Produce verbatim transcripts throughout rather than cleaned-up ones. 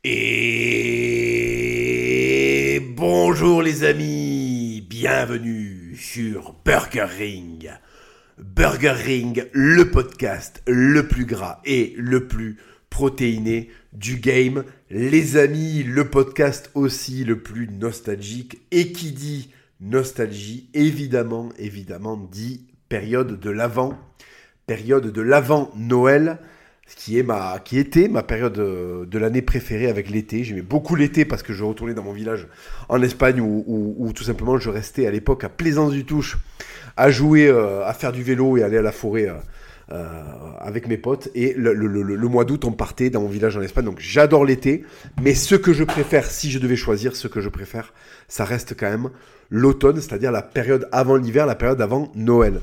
Et bonjour les amis, bienvenue sur Burger Ring. Burger Ring, le podcast le plus gras et le plus protéiné du game. Les amis, le podcast aussi le plus nostalgique. Et qui dit nostalgie, évidemment, évidemment, dit période de l'Avent, période de l'Avent-Noël. Qui, est ma, qui était ma période de l'année préférée avec l'été. J'aimais beaucoup l'été parce que je retournais dans mon village en Espagne où, où, où tout simplement je restais à l'époque à Plaisance-du-Touche à jouer, euh, à faire du vélo et aller à la forêt euh, euh, avec mes potes. Et le, le, le, le mois d'août, on partait dans mon village en Espagne. Donc j'adore l'été, mais ce que je préfère, si je devais choisir, ce que je préfère, ça reste quand même l'automne, c'est-à-dire la période avant l'hiver, la période avant Noël.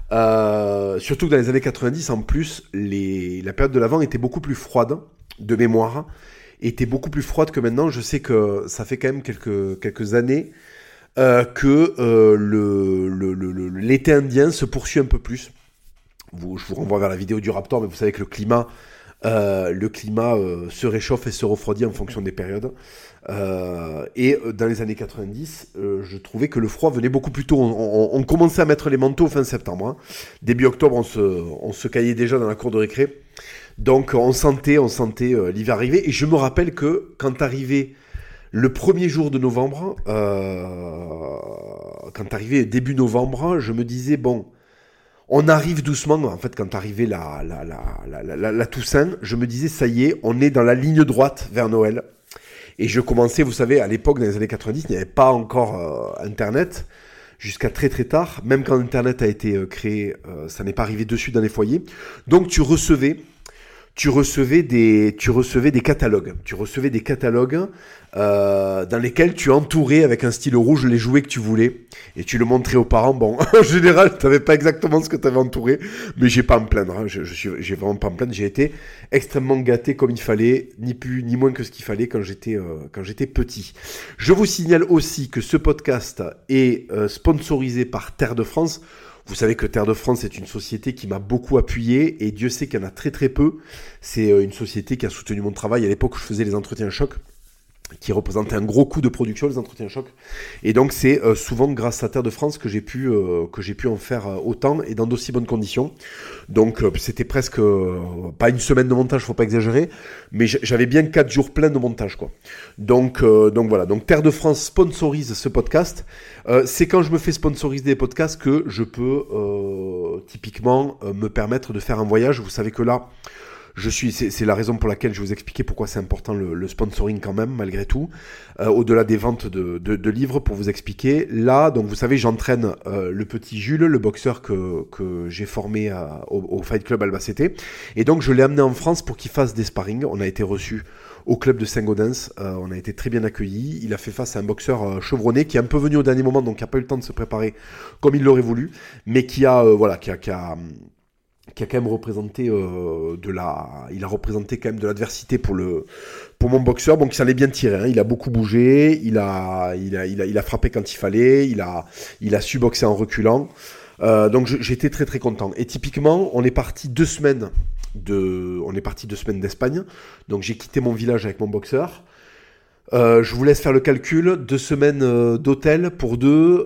Euh, surtout que dans les années quatre-vingt-dix, en plus, les... la période de l'Avent était beaucoup plus froide, de mémoire, était beaucoup plus froide que maintenant. Je sais que ça fait quand même quelques, quelques années euh, que euh, le, le, le, le, l'été indien se poursuit un peu plus. Vous, je vous renvoie vers la vidéo du Raptor, mais vous savez que le climat, euh, le climat euh, se réchauffe et se refroidit en fonction des périodes. Euh, et dans les années quatre-vingt-dix, euh, je trouvais que le froid venait beaucoup plus tôt. On, on, on commençait à mettre les manteaux fin septembre. Hein. Début octobre, on se, on se caillait déjà dans la cour de récré. Donc on sentait, on sentait euh, l'hiver arriver. Et je me rappelle que quand arrivait le premier jour de novembre, euh, quand arrivait début novembre, je me disais bon, on arrive doucement. En fait, quand arrivait la, la, la, la, la, la, la Toussaint, je me disais ça y est, on est dans la ligne droite vers Noël. Et je commençais, vous savez, à l'époque, dans les années quatre-vingt-dix, il n'y avait pas encore euh, Internet, jusqu'à très très tard. Même quand Internet a été euh, créé, euh, ça n'est pas arrivé de suite dans les foyers. Donc tu recevais, tu recevais des, tu recevais des catalogues. Tu recevais des catalogues euh, dans lesquels tu entourais avec un stylo rouge les jouets que tu voulais. Et tu le montrais aux parents. Bon, en général, tu n'avais pas exactement ce que tu avais entouré, mais j'ai pas à me plaindre. Hein. Je, je suis, j'ai vraiment pas à me plaindre. J'ai été extrêmement gâté comme il fallait, ni plus ni moins que ce qu'il fallait quand j'étais euh, quand j'étais petit. Je vous signale aussi que ce podcast est euh, sponsorisé par Terre de France. Vous savez que Terre de France est une société qui m'a beaucoup appuyé et Dieu sait qu'il y en a très très peu. C'est euh, une société qui a soutenu mon travail à l'époque où je faisais les entretiens choc, qui représentait un gros coût de production, les entretiens choc. Et donc c'est euh, souvent grâce à Terre de France que j'ai pu euh, que j'ai pu en faire euh, autant et dans d'aussi bonnes conditions. Donc euh, c'était presque euh, pas une semaine de montage, faut pas exagérer, mais j'avais bien quatre jours pleins de montage quoi. Donc euh, donc voilà, donc Terre de France sponsorise ce podcast. Euh, c'est quand je me fais sponsoriser des podcasts que je peux euh, typiquement euh, me permettre de faire un voyage. Vous savez que là Je suis, c'est, c'est la raison pour laquelle je vais vous expliquer pourquoi c'est important le, le sponsoring quand même, malgré tout, euh, au-delà des ventes de, de, de livres, pour vous expliquer. Là, donc vous savez, j'entraîne euh, le petit Jules, le boxeur que, que j'ai formé à, au, au Fight Club Albacete, et donc je l'ai amené en France pour qu'il fasse des sparring. On a été reçu au club de Saint-Gaudens, euh, on a été très bien accueillis. Il a fait face à un boxeur euh, chevronné qui est un peu venu au dernier moment, donc qui n'a pas eu le temps de se préparer comme il l'aurait voulu, mais qui a, euh, voilà, qui a, qui a qui a quand même représenté euh, de la, il a représenté quand même de l'adversité pour le, pour mon boxeur. Donc il s'en est bien tiré. Hein. Il a beaucoup bougé, il a, il a, il a, il a frappé quand il fallait, il a, il a su boxer en reculant. Euh, donc je, j'étais très très content. Et typiquement, on est parti deux semaines de, on est parti deux semaines d'Espagne. Donc j'ai quitté mon village avec mon boxeur. Euh, je vous laisse faire le calcul, deux semaines euh, d'hôtel pour deux,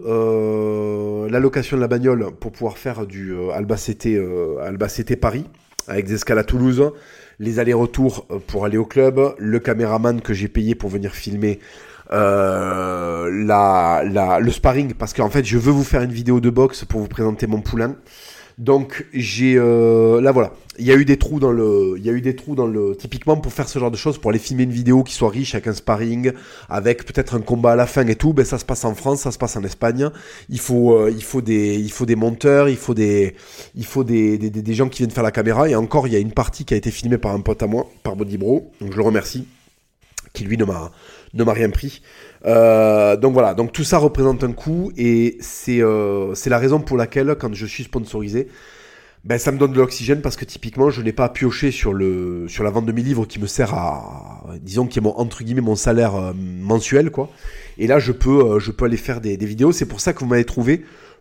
euh, l'allocation de la bagnole pour pouvoir faire du euh, Albacete, euh, Albacete Paris, avec des escales à Toulouse, les allers-retours euh, pour aller au club, le caméraman que j'ai payé pour venir filmer euh, la, la, le sparring, parce qu'en fait je veux vous faire une vidéo de boxe pour vous présenter mon poulain. Donc j'ai euh, là voilà, il y a eu des trous dans le, il y a eu des trous dans le, typiquement pour faire ce genre de choses, pour aller filmer une vidéo qui soit riche avec un sparring, avec peut-être un combat à la fin et tout, ben ça se passe en France, ça se passe en Espagne. Il faut, euh, il faut des, il faut des monteurs, il faut des, il faut des, des, des, des gens qui viennent faire la caméra. Et encore, il y a une partie qui a été filmée par un pote à moi, par Body Bro, donc je le remercie, qui lui ne m'a, ne m'a rien pris. Euh, donc voilà, donc tout ça représente un coût et c'est, euh, c'est la raison pour laquelle quand je suis sponsorisé, ben ça me donne de l'oxygène parce que typiquement je n'ai pas à piocher sur le sur la vente de mes livres qui me sert à, disons, qui est mon, entre guillemets, mon salaire euh, mensuel quoi. Et là je peux euh, je peux aller faire des, des vidéos. C'est pour ça que vous m'avez trouvé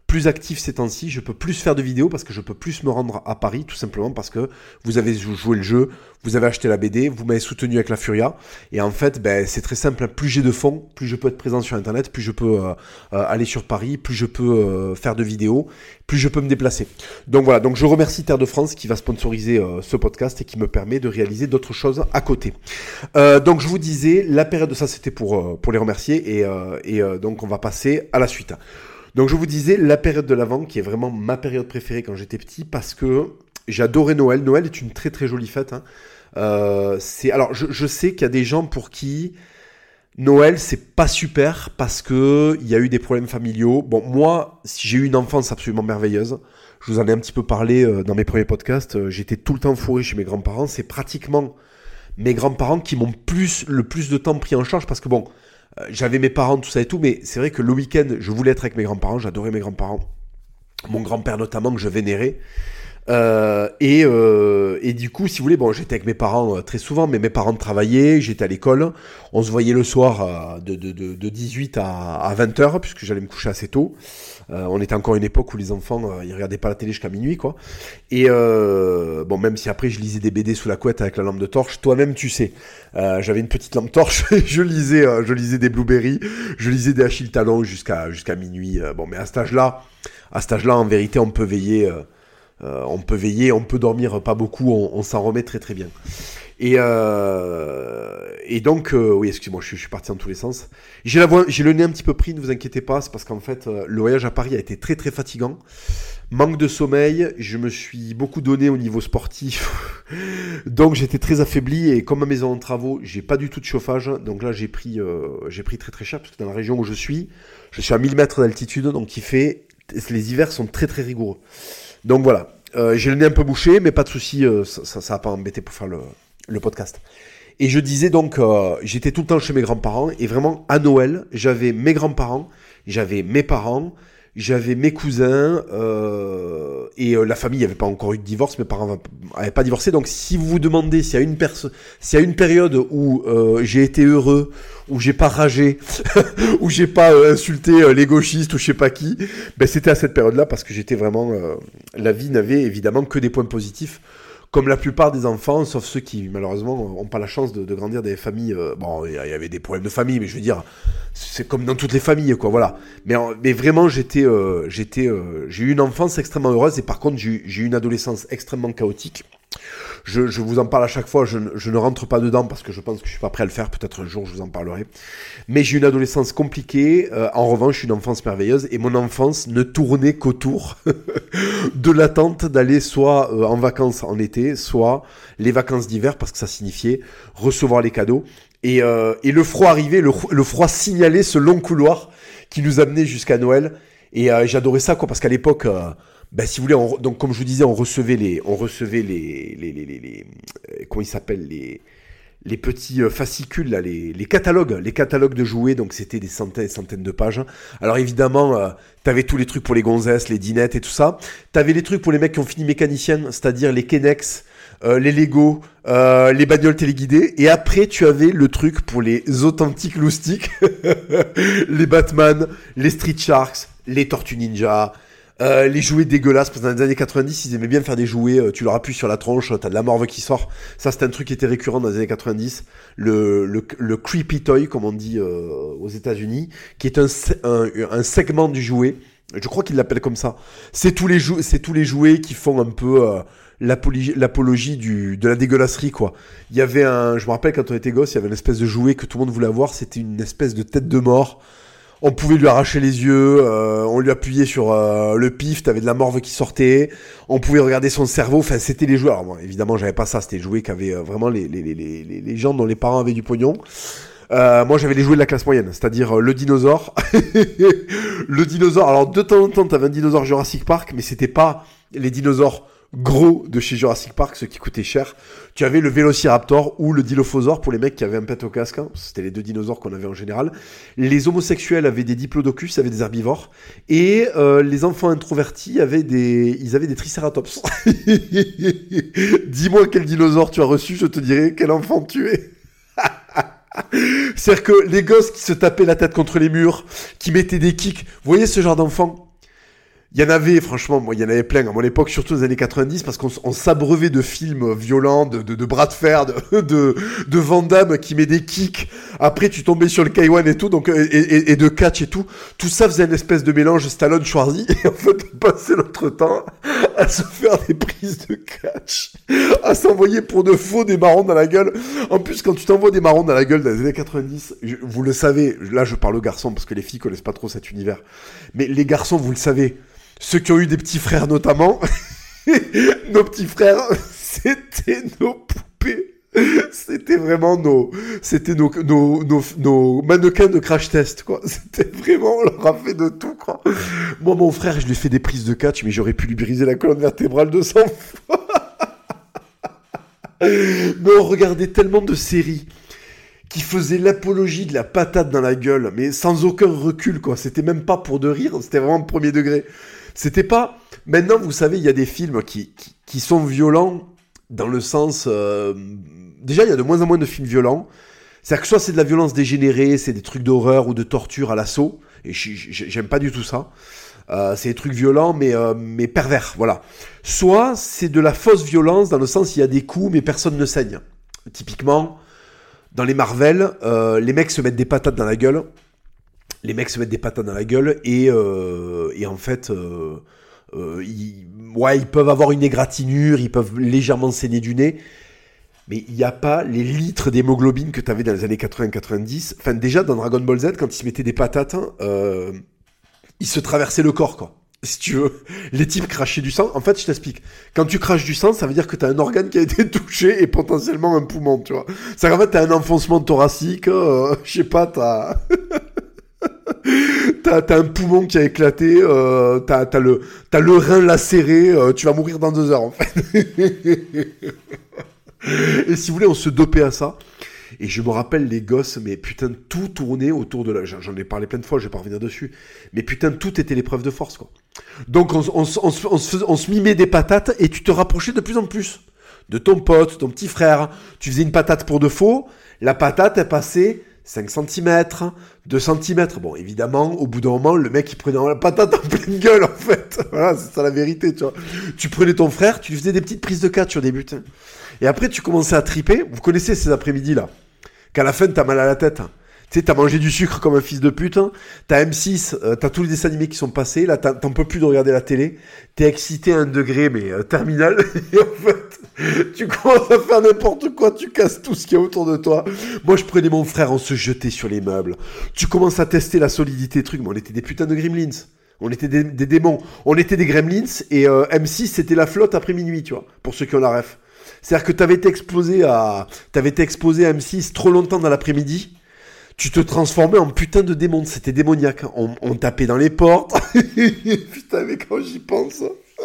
plus actif ces temps-ci, je peux plus faire de vidéos parce que je peux plus me rendre à Paris, tout simplement parce que vous avez joué le jeu, vous avez acheté la B D, vous m'avez soutenu avec la Furia, et en fait, ben, c'est très simple, plus j'ai de fonds, plus je peux être présent sur Internet, plus je peux euh, euh, aller sur Paris, plus je peux euh, faire de vidéos, plus je peux me déplacer. Donc voilà, donc je remercie Terre de France qui va sponsoriser euh, ce podcast et qui me permet de réaliser d'autres choses à côté. Euh, donc je vous disais, la période de ça, c'était pour, euh, pour les remercier, et, euh, et euh, donc on va passer à la suite. Donc je vous disais, la période de l'Avent, qui est vraiment ma période préférée quand j'étais petit, parce que j'ai adoré Noël. Noël est une très très jolie fête. Hein. Euh, c'est, alors je, je sais qu'il y a des gens pour qui Noël c'est pas super parce que il y a eu des problèmes familiaux. Bon, moi, si j'ai eu une enfance absolument merveilleuse, je vous en ai un petit peu parlé euh, dans mes premiers podcasts. Euh, j'étais tout le temps fourré chez mes grands-parents. C'est pratiquement mes grands-parents qui m'ont plus le plus de temps pris en charge parce que bon. J'avais mes parents, tout ça et tout, mais c'est vrai que le week-end, je voulais être avec mes grands-parents, j'adorais mes grands-parents. Mon grand-père notamment, que je vénérais. Euh, et, euh, et du coup, si vous voulez, bon, j'étais avec mes parents euh, très souvent, mais mes parents travaillaient, j'étais à l'école. On se voyait le soir euh, de, de, de, de dix-huit à, à vingt heures, puisque j'allais me coucher assez tôt. Euh, on était encore à une époque où les enfants, euh, ils regardaient pas la télé jusqu'à minuit, quoi. Et euh, bon, même si après je lisais des B D sous la couette avec la lampe de torche, toi-même tu sais, euh, j'avais une petite lampe torche, je lisais, euh, je lisais des Blueberry, je lisais des Achille Talon jusqu'à jusqu'à minuit. Euh, bon, mais à cet âge-là, à cet âge-là, en vérité, on peut veiller, euh, euh, on peut veiller, on peut dormir pas beaucoup, on, on s'en remet très très bien. Et, euh, et donc, euh, oui, excusez-moi, je, je suis parti dans tous les sens. J'ai, la voix, j'ai le nez un petit peu pris, ne vous inquiétez pas, c'est parce qu'en fait, euh, le voyage à Paris a été très très fatigant. Manque de sommeil, je me suis beaucoup donné au niveau sportif, donc j'étais très affaibli, et comme ma maison en travaux, j'ai pas du tout de chauffage, donc là j'ai pris, euh, j'ai pris très très cher, parce que dans la région où je suis, je suis à mille mètres d'altitude, donc il fait, les hivers sont très très rigoureux. Donc voilà, euh, j'ai le nez un peu bouché, mais pas de souci, euh, ça, ça, ça va pas embêter pour faire le... le podcast. Et je disais donc, euh, j'étais tout le temps chez mes grands-parents, et vraiment, à Noël, j'avais mes grands-parents, j'avais mes parents, j'avais mes cousins, euh, et euh, la famille, il n'y avait pas encore eu de divorce, mes parents n'avaient pas divorcé, donc si vous vous demandez s'il y a une, perso- s'il y a une période où euh, j'ai été heureux, où j'ai pas ragé, où j'ai pas euh, insulté euh, les gauchistes ou je sais pas qui, ben c'était à cette période-là, parce que j'étais vraiment... Euh, la vie n'avait évidemment que des points positifs, comme la plupart des enfants, sauf ceux qui, malheureusement, n'ont pas la chance de, de grandir dans des familles... Euh, bon, il y avait des problèmes de famille, mais je veux dire, c'est comme dans toutes les familles, quoi, voilà. Mais, mais vraiment, j'étais, euh, j'étais, euh, j'ai eu une enfance extrêmement heureuse, et par contre, j'ai, j'ai eu une adolescence extrêmement chaotique. Je, je vous en parle à chaque fois, je, je ne rentre pas dedans parce que je pense que je suis pas prêt à le faire, peut-être un jour je vous en parlerai. Mais j'ai eu une adolescence compliquée, euh, en revanche une enfance merveilleuse, et mon enfance ne tournait qu'autour de l'attente d'aller soit euh, en vacances en été, soit les vacances d'hiver, parce que ça signifiait recevoir les cadeaux. Et, euh, et le froid arrivait, le, le froid signalait ce long couloir qui nous amenait jusqu'à Noël. Et euh, j'adorais ça, quoi, parce qu'à l'époque... Euh, Ben, si vous voulez, on, donc comme je vous disais, on recevait les, on recevait les, les, les, les, les euh, comment ils s'appellent, les, les petits euh, fascicules là, les, les catalogues, les catalogues de jouets. Donc c'était des centaines et centaines de pages. Alors évidemment, euh, t'avais tous les trucs pour les gonzesses, les dinettes et tout ça. T'avais les trucs pour les mecs qui ont fini mécanicienne, c'est-à-dire les Kennex, euh, les Lego, euh, les bagnoles téléguidées. Et après, tu avais le truc pour les authentiques loustiques, les Batman, les Street Sharks, les Tortues Ninja. Euh, les jouets dégueulasses, parce que dans les années quatre-vingt-dix, ils aimaient bien faire des jouets, euh, tu leur appuies sur la tronche, t'as de la morve qui sort. Ça, c'est un truc qui était récurrent dans les années quatre-vingt-dix. Le, le, le creepy toy, comme on dit euh, aux États-Unis, qui est un, un, un segment du jouet. Je crois qu'ils l'appellent comme ça. C'est tous les, jou- c'est tous les jouets qui font un peu euh, l'apologie, l'apologie du, de la dégueulasserie, quoi. Il y avait un, je me rappelle quand on était gosse, il y avait une espèce de jouet que tout le monde voulait avoir, c'était une espèce de tête de mort. On pouvait lui arracher les yeux, euh, on lui appuyait sur euh, le pif, t'avais de la morve qui sortait, on pouvait regarder son cerveau, enfin c'était les jouets. Alors bon, évidemment j'avais pas ça, c'était les jouets qu'avaient euh, vraiment les, les, les, les, les gens dont les parents avaient du pognon. Euh, moi j'avais les jouets de la classe moyenne, c'est-à-dire euh, le dinosaure. Le dinosaure, alors de temps en temps t'avais un dinosaure Jurassic Park, mais c'était pas les dinosaures gros de chez Jurassic Park, ceux qui coûtaient cher. Tu avais le Vélociraptor ou le Dilophosaure pour les mecs qui avaient un pet au casque. Hein. C'était les deux dinosaures qu'on avait en général. Les homosexuels avaient des Diplodocus, avaient des herbivores. Et euh, les enfants introvertis avaient des, ils avaient des Triceratops. Dis-moi quel dinosaure tu as reçu, je te dirai quel enfant tu es. C'est-à-dire que les gosses qui se tapaient la tête contre les murs, qui mettaient des kicks, vous voyez ce genre d'enfant? Il y en avait, franchement, moi, il y en avait plein à mon époque, surtout dans les années quatre-vingt-dix, parce qu'on on s'abreuvait de films violents, de, de, de bras de fer, de, de, de Van Damme qui met des kicks. Après, tu tombais sur le K un et tout, donc, et, et, et de catch et tout. Tout ça faisait une espèce de mélange Stallone-Schwarzy. Et en fait, on passait notre temps à se faire des prises de catch, à s'envoyer pour de faux des marrons dans la gueule. En plus, quand tu t'envoies des marrons dans la gueule dans les années quatre-vingt-dix, je, vous le savez, là, je parle aux garçons parce que les filles connaissent pas trop cet univers. Mais les garçons, vous le savez. Ceux qui ont eu des petits frères notamment, nos petits frères, c'était nos poupées. C'était vraiment nos, c'était nos, nos, nos, nos mannequins de crash test, quoi. C'était vraiment, on leur a fait de tout, quoi. Moi, mon frère, je lui ai fait des prises de catch, mais j'aurais pu lui briser la colonne vertébrale de cent fois. Mais on regardait tellement de séries qui faisaient l'apologie de la patate dans la gueule, mais sans aucun recul, quoi. C'était même pas pour de rire, c'était vraiment premier degré. C'était pas... Maintenant, vous savez, il y a des films qui, qui, qui sont violents dans le sens... Euh... Déjà, il y a de moins en moins de films violents. C'est-à-dire que soit c'est de la violence dégénérée, c'est des trucs d'horreur ou de torture à l'assaut, et j'aime pas du tout ça. Euh, c'est des trucs violents, mais, euh, mais pervers, voilà. Soit c'est de la fausse violence, dans le sens il y a des coups, mais personne ne saigne. Typiquement, dans les Marvel, euh, les mecs se mettent des patates dans la gueule... Les mecs se mettent des patates dans la gueule et, euh, et en fait, euh, euh, ils, ouais, ils peuvent avoir une égratignure, ils peuvent légèrement saigner du nez, mais il n'y a pas les litres d'hémoglobine que tu avais dans les années quatre-vingts quatre-vingt-dix. Enfin, déjà, dans Dragon Ball Z, quand ils se mettaient des patates, euh, ils se traversaient le corps, quoi. Si tu veux, les types crachaient du sang. En fait, je t'explique. Quand tu craches du sang, ça veut dire que t'as un organe qui a été touché et potentiellement un poumon, tu vois. C'est qu'en fait, t'as un enfoncement thoracique, euh, je sais pas, t'as... T'as, t'as un poumon qui a éclaté, euh, t'as, t'as, le, t'as le rein lacéré, euh, tu vas mourir dans deux heures en fait. Et si vous voulez, on se dopait à ça. Et je me rappelle les gosses, mais putain, tout tournait autour de la... J'en ai parlé plein de fois, je vais pas revenir dessus. Mais putain, tout était l'épreuve de force, quoi. Donc on, on, on, on, on, se, on se mimait des patates et tu te rapprochais de plus en plus de ton pote, ton petit frère. Tu faisais une patate pour de faux, la patate, elle passait... cinq centimètres, deux centimètres. Bon, évidemment, au bout d'un moment, le mec, il prenait la patate en pleine gueule, en fait. Voilà, c'est ça la vérité, tu vois. Tu prenais ton frère, tu lui faisais des petites prises de catch sur des buts. Et après, tu commençais à triper. Vous connaissez ces après-midi-là, qu'à la fin, t'as mal à la tête. Tu sais, t'as mangé du sucre comme un fils de pute. T'as M six, euh, t'as tous les dessins animés qui sont passés. Là, t'en peux plus de regarder la télé. T'es excité à un degré, mais euh, terminal. Et en fait, tu commences à faire n'importe quoi. Tu casses tout ce qu'il y a autour de toi. Moi, je prenais mon frère, on se jetait sur les meubles. Tu commences à tester la solidité, truc. Mais on était des putains de gremlins. On était des, des démons. On était des gremlins. Et euh, M six, c'était la flotte après minuit, tu vois. Pour ceux qui ont la ref. C'est-à-dire que t'avais été exposé à, t'avais été exposé à M six trop longtemps dans l'après-midi. Tu te transformais en putain de démon, c'était démoniaque. On, on tapait dans les portes. Putain, mais quand j'y pense...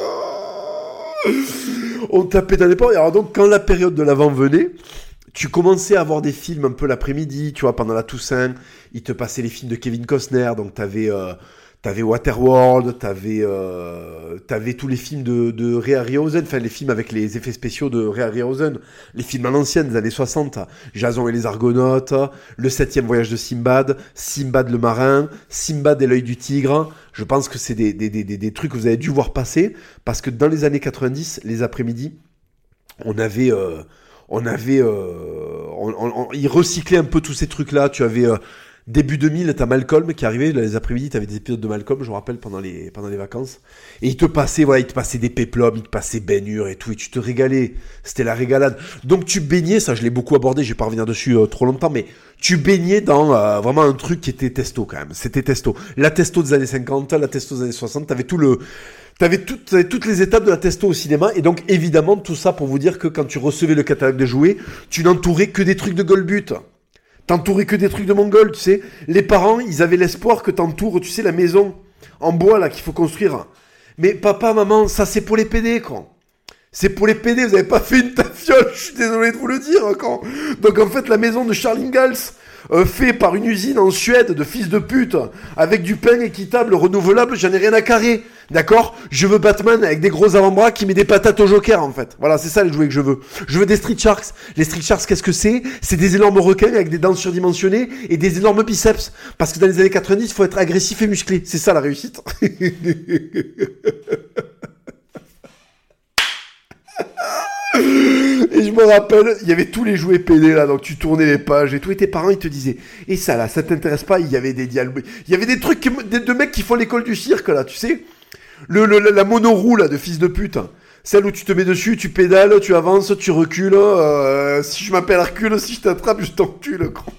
On tapait dans les portes. Et alors donc, quand la période de l'Avent venait, tu commençais à avoir des films un peu l'après-midi, tu vois, pendant la Toussaint. Ils te passaient les films de Kevin Costner, donc t'avais... Euh, T'avais Waterworld, t'avais, euh, t'avais tous les films de, de Ray Harryhausen, enfin les films avec les effets spéciaux de Ray Harryhausen, les films à l'ancienne des années soixante, Jason et les Argonautes, Le septième voyage de Simbad, Simbad le marin, Simbad et l'œil du tigre. Je pense que c'est des, des, des, des, des trucs que vous avez dû voir passer, parce que dans les années quatre-vingt-dix, les après-midi, on avait... Euh, on avait... Euh, on, on, on, ils recyclaient un peu tous ces trucs-là, tu avais... Euh, Début deux mille, t'as Malcolm qui arrivait, les après-midi, t'avais des épisodes de Malcolm, je me rappelle, pendant les, pendant les vacances. Et il te passait, voilà, il te passait des péplums, il te passait Ben Hur et tout, et tu te régalais. C'était la régalade. Donc tu baignais, ça je l'ai beaucoup abordé, je vais pas revenir dessus euh, trop longtemps, mais tu baignais dans euh, vraiment un truc qui était testo quand même. C'était testo. La testo des années cinquante, la testo des années soixante, t'avais tout le... T'avais, tout, t'avais toutes les étapes de la testo au cinéma, et donc évidemment tout ça pour vous dire que quand tu recevais le catalogue de jouets, tu n'entourais que des trucs de Golbut. T'entourais que des trucs de Mongol, tu sais. Les parents, ils avaient l'espoir que t'entoures, tu sais, la maison en bois, là, qu'il faut construire. Mais papa, maman, ça, c'est pour les pédés, quoi. C'est pour les pédés, vous avez pas fait une tafiole, je suis désolé de vous le dire, quand. Donc, en fait, la maison de Charles Ingalls, euh, fait par une usine en Suède de fils de pute, avec du pain équitable, renouvelable, j'en ai rien à carrer. D'accord? Je veux Batman avec des gros avant-bras qui met des patates au Joker, en fait. Voilà, c'est ça les jouets que je veux. Je veux des Street Sharks. Les Street Sharks, qu'est-ce que c'est? C'est des énormes requins avec des dents surdimensionnées et des énormes biceps. Parce que dans les années quatre-vingt-dix, il faut être agressif et musclé. C'est ça la réussite. Et je me rappelle, il y avait tous les jouets pédés là, donc tu tournais les pages et tout, et tes parents ils te disaient, et ça là, ça t'intéresse pas? Il y avait des dialogues, il y avait des trucs qui- de, de mecs qui font l'école du cirque là, tu sais, le, le- la monoroue là de fils de pute, celle où tu te mets dessus, tu pédales, tu avances, tu recules, euh, si je m'appelle Hercule, si je t'attrape, je t'encule, con.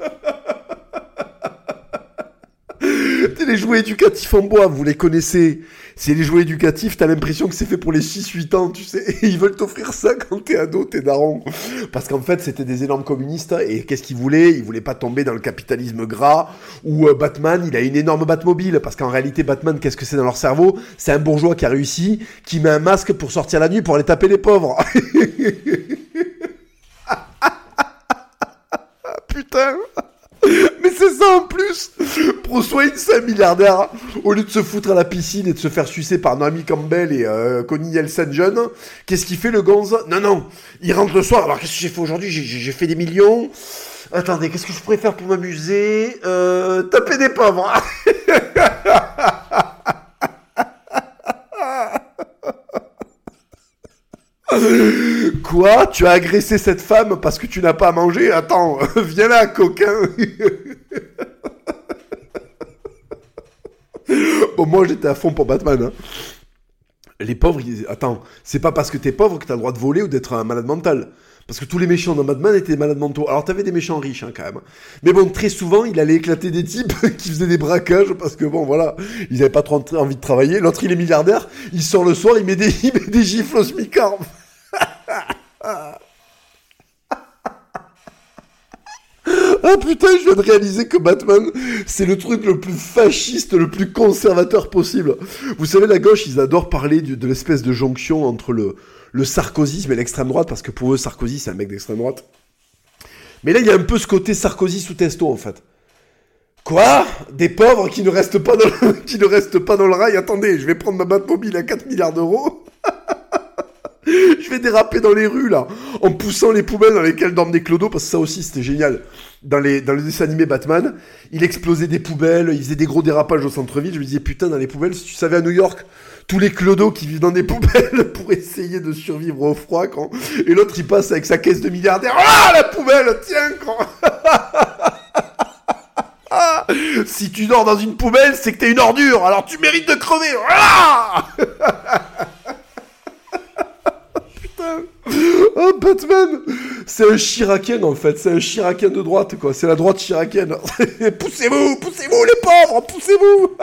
C'est les jouets éducatifs en bois, vous les connaissez. C'est les jouets éducatifs, t'as l'impression que c'est fait pour les six huit ans, tu sais. Et ils veulent t'offrir ça quand t'es ado, t'es daron. Parce qu'en fait, c'était des énormes communistes. Et qu'est-ce qu'ils voulaient? Ils voulaient pas tomber dans le capitalisme gras où euh, Batman, il a une énorme Batmobile. Parce qu'en réalité, Batman, qu'est-ce que c'est dans leur cerveau? C'est un bourgeois qui a réussi, qui met un masque pour sortir la nuit pour aller taper les pauvres. Putain. Mais c'est ça en plus. Bruce Wayne, c'est un milliardaire. Au lieu de se foutre à la piscine et de se faire sucer par Naomi Campbell et euh, Connie Nielsen jeune, qu'est-ce qu'il fait le gonze? Non, non, il rentre le soir. Alors qu'est-ce que j'ai fait aujourd'hui? j'ai, j'ai fait des millions. Attendez, qu'est-ce que je pourrais faire pour m'amuser? euh, Taper des pauvres. Quoi? Tu as agressé cette femme parce que tu n'as pas à manger? Attends, viens là, coquin. Bon, moi, j'étais à fond pour Batman. Hein. Les pauvres, ils... attends, c'est pas parce que t'es pauvre que t'as le droit de voler ou d'être un malade mental. Parce que tous les méchants dans Batman étaient malades mentaux. Alors, t'avais des méchants riches, hein, quand même. Mais bon, très souvent, il allait éclater des types qui faisaient des braquages parce que, bon, voilà, ils avaient pas trop envie de travailler. L'autre, il est milliardaire, il sort le soir, il met des, il met des gifles au smicard. Ah putain, je viens de réaliser que Batman, c'est le truc le plus fasciste, le plus conservateur possible. Vous savez, la gauche, ils adorent parler de, de l'espèce de jonction entre le, le sarkozysme et l'extrême droite, parce que pour eux, Sarkozy, c'est un mec d'extrême droite. Mais là, il y a un peu ce côté Sarkozy sous testo, en fait. Quoi? Des pauvres qui ne restent pas dans le, qui ne restent pas dans le rail? Attendez, je vais prendre ma Batmobile à quatre milliards d'euros. Je vais déraper dans les rues, là, en poussant les poubelles dans lesquelles dorment des clodos, parce que ça aussi, c'était génial. Dans les, dans le dessin animé Batman, il explosait des poubelles, il faisait des gros dérapages au centre-ville. Je me disais, putain, dans les poubelles, si tu savais à New York, tous les clodos qui vivent dans des poubelles pour essayer de survivre au froid, quand... Et l'autre, il passe avec sa caisse de milliardaire. Ah, la poubelle, tiens, quand... Si tu dors dans une poubelle, c'est que t'es une ordure, alors tu mérites de crever. Ah Oh, Batman, c'est un chiracien en fait, c'est un chiracien de droite quoi, c'est la droite chiracienne. Poussez-vous, poussez-vous les pauvres, poussez-vous.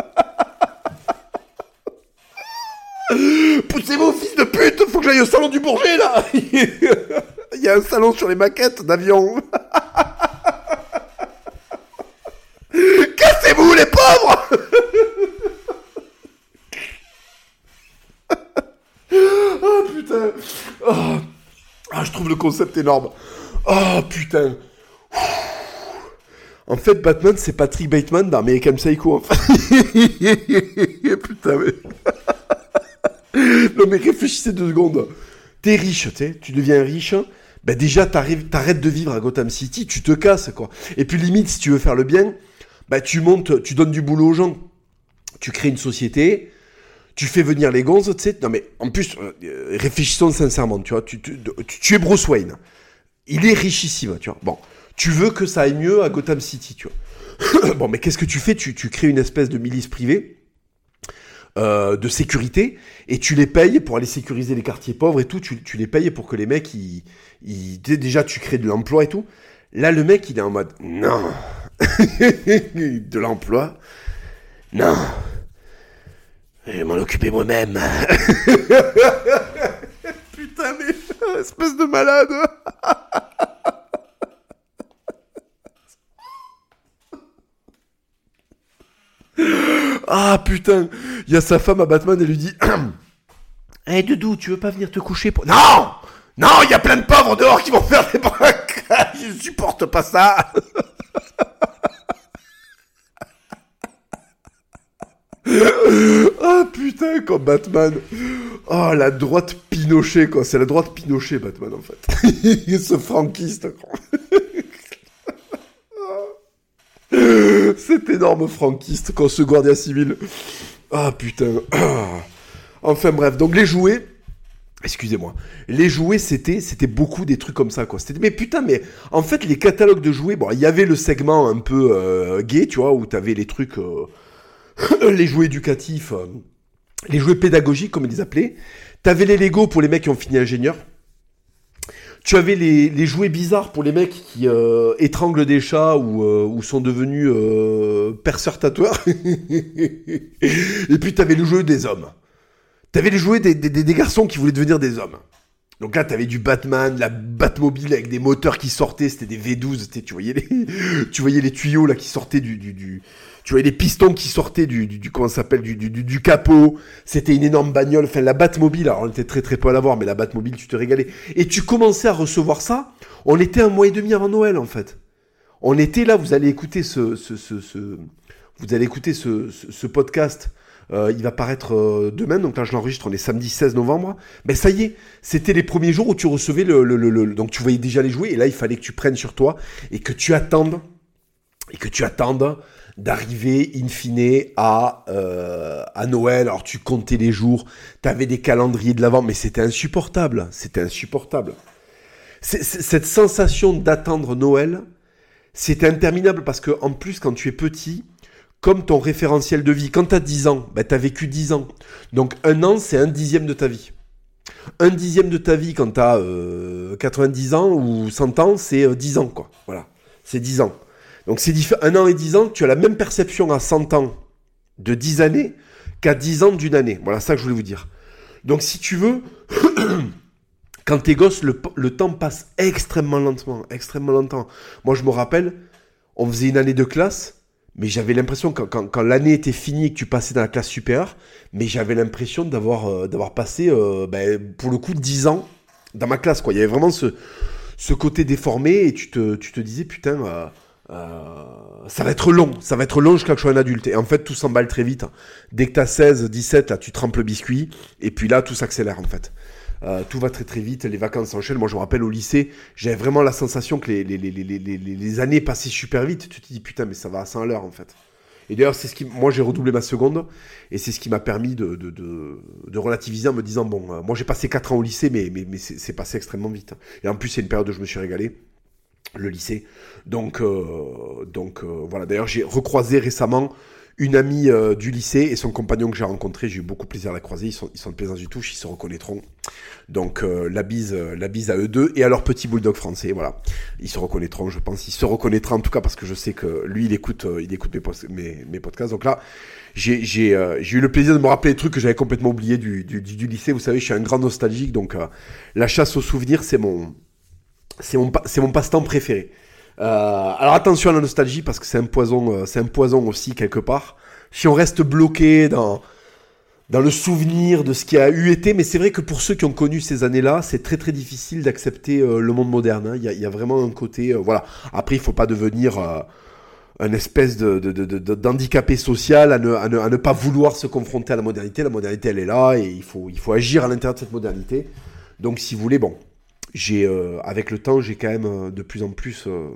Poussez-vous fils de pute, faut que j'aille au salon du Bourget là. Il y a un salon sur les maquettes d'avions. Cassez-vous les pauvres. Oh putain. Oh. Ah, je trouve le concept énorme. Oh putain. En fait, Batman, c'est Patrick Bateman dans American Psycho. En fait. Putain, mais... Non, mais réfléchissez deux secondes. T'es riche, tu sais, tu deviens riche. Ben déjà, t'arrêtes de vivre à Gotham City, tu te casses, quoi. Et puis, limite, si tu veux faire le bien, ben tu montes, tu donnes du boulot aux gens. Tu crées une société... Tu fais venir les gonzes, tu sais. Non, mais en plus, euh, réfléchissons sincèrement, tu vois. Tu, tu, tu, tu es Bruce Wayne. Il est richissime, tu vois. Bon, tu veux que ça aille mieux à Gotham City, tu vois. Bon, mais qu'est-ce que tu fais? tu, tu crées une espèce de milice privée euh, de sécurité et tu les payes pour aller sécuriser les quartiers pauvres et tout. Tu, tu les payes pour que les mecs, ils, ils, déjà, tu crées de l'emploi et tout. Là, le mec, il est en mode, non. De l'emploi? Non. Je vais m'en occuper moi-même. Putain, mais... Espèce de malade. Ah, putain. Il y a sa femme à Batman, elle lui dit... Hé, hey, Doudou, tu veux pas venir te coucher pour... Non. Non, il y a plein de pauvres dehors qui vont faire des braquages. Je supporte pas ça. Ah putain. putain, comme Batman. Oh, la droite Pinochet, quoi. C'est la droite Pinochet, Batman, en fait. Ce franquiste, quoi. Cet énorme franquiste, quoi, ce gardien civil. Ah, putain. Enfin, bref. Donc, les jouets... Excusez-moi. Les jouets, c'était, c'était beaucoup des trucs comme ça, quoi. C'était, mais putain, mais en fait, les catalogues de jouets, bon, il y avait le segment un peu euh, gay, tu vois, où t'avais les trucs, euh, les jouets éducatifs, euh, les jouets pédagogiques, comme ils les appelaient. T'avais les Lego pour les mecs qui ont fini ingénieur. Tu avais les, les jouets bizarres pour les mecs qui euh, étranglent des chats ou, euh, ou sont devenus euh, perceurs tatoueurs. Et puis t'avais le jouet des hommes. T'avais les jouets des, des, des garçons qui voulaient devenir des hommes. Donc là, t'avais du Batman, la Batmobile avec des moteurs qui sortaient, c'était des V douze, c'était, tu voyais les, tu voyais les tuyaux là qui sortaient du, du, du tu voyais les pistons qui sortaient du, du, du comment ça s'appelle, du, du, du, du capot. C'était une énorme bagnole, enfin la Batmobile, alors on était très très peu à l'avoir, mais la Batmobile, tu te régalais. Et tu commençais à recevoir ça, on était un mois et demi avant Noël en fait. On était là, vous allez écouter ce, ce, ce, ce vous allez écouter ce, ce, ce podcast. Euh, il va paraître euh, demain, donc là je l'enregistre, on est samedi seize novembre. Mais ça y est, c'était les premiers jours où tu recevais le, le, le, le... Donc tu voyais déjà les jouets, et là il fallait que tu prennes sur toi, et que tu attendes, et que tu attendes d'arriver in fine à, euh, à Noël. Alors tu comptais les jours, t'avais des calendriers de l'avant, mais c'était insupportable, c'était insupportable. C'est, c'est, cette sensation d'attendre Noël, c'était interminable, parce que en plus quand tu es petit... Comme ton référentiel de vie. Quand t'as dix ans, ben t'as vécu dix ans. Donc un an, c'est un dixième de ta vie. Un dixième de ta vie quand t'as euh, quatre-vingt-dix ans ou cent ans, c'est euh, dix ans, quoi. Voilà, c'est dix ans. Donc c'est diff- un an et dix ans, tu as la même perception à cent ans de dix années qu'à dix ans d'une année. Voilà, ça que je voulais vous dire. Donc si tu veux, quand t'es gosse, le, le temps passe extrêmement lentement, extrêmement lentement. Moi, je me rappelle, on faisait une année de classe, mais j'avais l'impression, quand, quand, quand l'année était finie et que tu passais dans la classe supérieure, mais j'avais l'impression d'avoir, euh, d'avoir passé, euh, ben, pour le coup, dix ans dans ma classe, quoi. Il y avait vraiment ce, ce côté déformé, et tu te, tu te disais, putain, euh, euh, ça va être long, ça va être long jusqu'à que je sois un adulte. Et en fait, tout s'emballe très vite. Dès que t'as seize, dix-sept, là, tu trempes le biscuit, et puis là, tout s'accélère, en fait. Euh, tout va très très vite, les vacances s'enchaînent. Moi je me rappelle au lycée, j'avais vraiment la sensation que les, les, les, les, les, les, les années passaient super vite. Tu te dis putain, mais ça va à cent à l'heure en fait. Et d'ailleurs, c'est ce qui, moi j'ai redoublé ma seconde, et c'est ce qui m'a permis de, de, de, de relativiser en me disant bon, euh, moi j'ai passé quatre ans au lycée, mais, mais, mais c'est, c'est passé extrêmement vite. Et en plus, c'est une période où je me suis régalé, le lycée. Donc, euh, donc euh, voilà. D'ailleurs, j'ai recroisé récemment une amie euh, du lycée et son compagnon que j'ai rencontré. J'ai eu beaucoup de plaisir à la croiser. Ils sont, ils sont de Plaisance du Touche, ils se reconnaîtront. Donc euh, la bise, euh, la bise à eux deux et à leur petit bulldog français. Voilà, ils se reconnaîtront, je pense. Ils se reconnaîtront en tout cas parce que je sais que lui, il écoute, euh, il écoute mes, post- mes, mes podcasts. Donc là, j'ai, j'ai, euh, j'ai eu le plaisir de me rappeler des trucs que j'avais complètement oubliés du, du, du, du lycée. Vous savez, je suis un grand nostalgique, donc euh, la chasse aux souvenirs, c'est mon, c'est mon, c'est mon passe-temps préféré. Euh, alors attention à la nostalgie parce que c'est un poison, euh, c'est un poison aussi quelque part. Si on reste bloqué dans dans le souvenir de ce qui a eu été, mais c'est vrai que pour ceux qui ont connu ces années-là, c'est très très difficile d'accepter euh, le monde moderne. Hein. Il y a, il y a vraiment un côté, euh, voilà. Après, il faut pas devenir euh, un espèce de, de, de, de d'handicapé social à ne, à ne à ne pas vouloir se confronter à la modernité. La modernité, elle est là et il faut il faut agir à l'intérieur de cette modernité. Donc, si vous voulez, bon. J'ai, euh, avec le temps, j'ai quand même euh, de plus en plus, euh,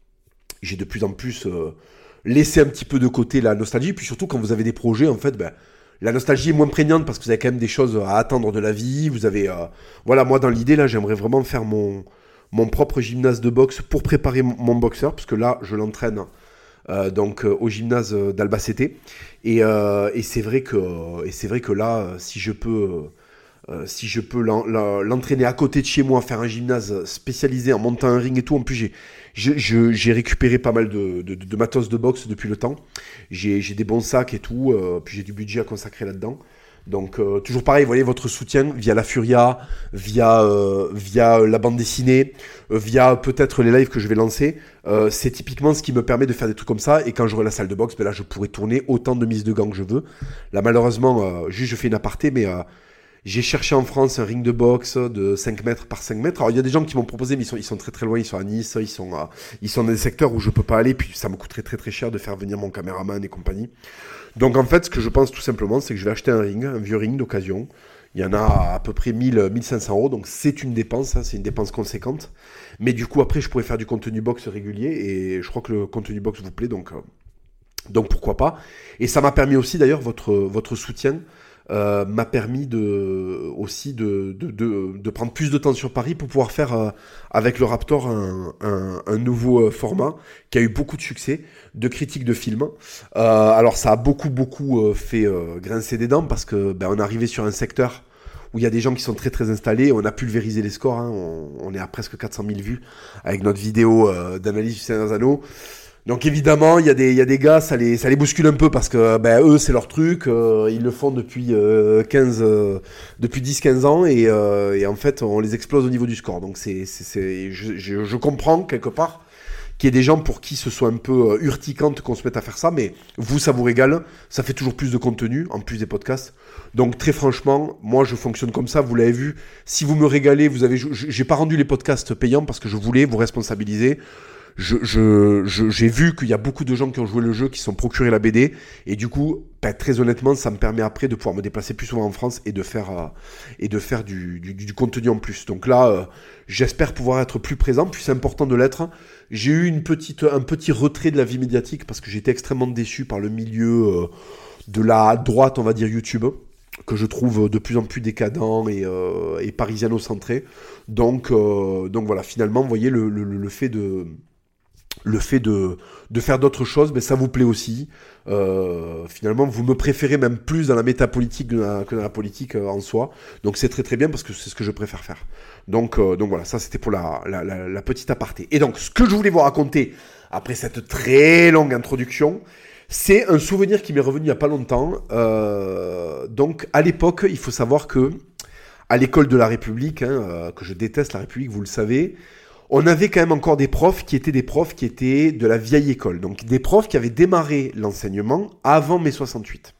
j'ai de plus en plus euh, laissé un petit peu de côté la nostalgie. Puis surtout, quand vous avez des projets, en fait, ben, la nostalgie est moins prégnante parce que vous avez quand même des choses à attendre de la vie. Vous avez, euh, voilà, moi dans l'idée là, j'aimerais vraiment faire mon mon propre gymnase de boxe pour préparer mon, mon boxeur, parce que là, je l'entraîne euh, donc euh, au gymnase d'Albacete. Et, euh, et c'est vrai que, et c'est vrai que là, si je peux. Euh, Euh, si je peux l'en, l'en, l'entraîner à côté de chez moi, faire un gymnase spécialisé en montant un ring et tout. En plus, j'ai, j'ai, je, j'ai récupéré pas mal de, de, de matos de boxe depuis le temps. J'ai, j'ai des bons sacs et tout. Euh, puis j'ai du budget à consacrer là-dedans. Donc euh, toujours pareil, vous voyez votre soutien via la Furia, via euh, via la bande dessinée, euh, via peut-être les lives que je vais lancer. Euh, c'est typiquement ce qui me permet de faire des trucs comme ça. Et quand j'aurai la salle de boxe, ben là, je pourrai tourner autant de mises de gants que je veux. Là, malheureusement, euh, juste je fais une aparté, mais euh, J'ai cherché en France un ring de boxe de cinq mètres par cinq mètres. Alors, il y a des gens qui m'ont proposé, mais ils sont, ils sont très très loin. Ils sont à Nice, ils sont, à, ils sont dans des secteurs où je peux pas aller. Puis ça me coûterait très très cher de faire venir mon caméraman et compagnie. Donc, en fait, ce que je pense tout simplement, c'est que je vais acheter un ring, un vieux ring d'occasion. Il y en a à peu près mille, mille cinq cents euros. Donc, c'est une dépense, hein, c'est une dépense conséquente. Mais du coup, après, je pourrais faire du contenu boxe régulier. Et je crois que le contenu boxe vous plaît. Donc, euh, donc pourquoi pas. Et ça m'a permis aussi, d'ailleurs, votre, votre soutien. Euh, m'a permis de, aussi de, de, de, de prendre plus de temps sur Paris pour pouvoir faire euh, avec le Raptor un, un, un nouveau euh, format qui a eu beaucoup de succès, de critiques de films. Euh, alors ça a beaucoup beaucoup euh, fait euh, grincer des dents parce que ben, on est arrivé sur un secteur où il y a des gens qui sont très très installés, on a pulvérisé les scores, hein, on, on est à presque quatre cent mille vues avec notre vidéo euh, d'analyse du Seigneur des Anneaux. Donc évidemment, il y a des il y a des gars, ça les ça les bouscule un peu parce que ben eux c'est leur truc, euh, ils le font depuis euh, quinze euh, depuis dix quinze ans et euh, et en fait, on les explose au niveau du score. Donc c'est c'est c'est je je, je comprends quelque part qu'il y ait des gens pour qui ce soit un peu urticante qu'on se mette à faire ça, mais vous ça vous régale, ça fait toujours plus de contenu en plus des podcasts. Donc très franchement, moi je fonctionne comme ça, vous l'avez vu, si vous me régalez, vous avez j'ai pas rendu les podcasts payants parce que je voulais vous responsabiliser. Je, je, je, j'ai vu qu'il y a beaucoup de gens qui ont joué le jeu, qui se sont procurés la B D, et du coup, ben, très honnêtement, ça me permet après de pouvoir me déplacer plus souvent en France et de faire, euh, et de faire du, du, du contenu en plus. Donc là, euh, j'espère pouvoir être plus présent, puis c'est important de l'être. J'ai eu une petite, un petit retrait de la vie médiatique parce que j'étais extrêmement déçu par le milieu euh, de la droite, on va dire YouTube, que je trouve de plus en plus décadent et, euh, et parisiano-centré. Donc, euh, donc voilà, finalement, vous voyez, le, le, le fait de... Le fait de, de faire d'autres choses, mais ça vous plaît aussi. Euh, finalement, vous me préférez même plus dans la métapolitique que dans la, que dans la politique euh, en soi. Donc c'est très très bien parce que c'est ce que je préfère faire. Donc, euh, donc voilà, ça c'était pour la, la, la, la petite aparté. Et donc, ce que je voulais vous raconter après cette très longue introduction, c'est un souvenir qui m'est revenu il n'y a pas longtemps. Euh, donc à l'époque, il faut savoir que à l'école de la République, hein, euh, que je déteste la République, vous le savez, on avait quand même encore des profs qui étaient des profs qui étaient de la vieille école. Donc des profs qui avaient démarré l'enseignement avant mai soixante-huit.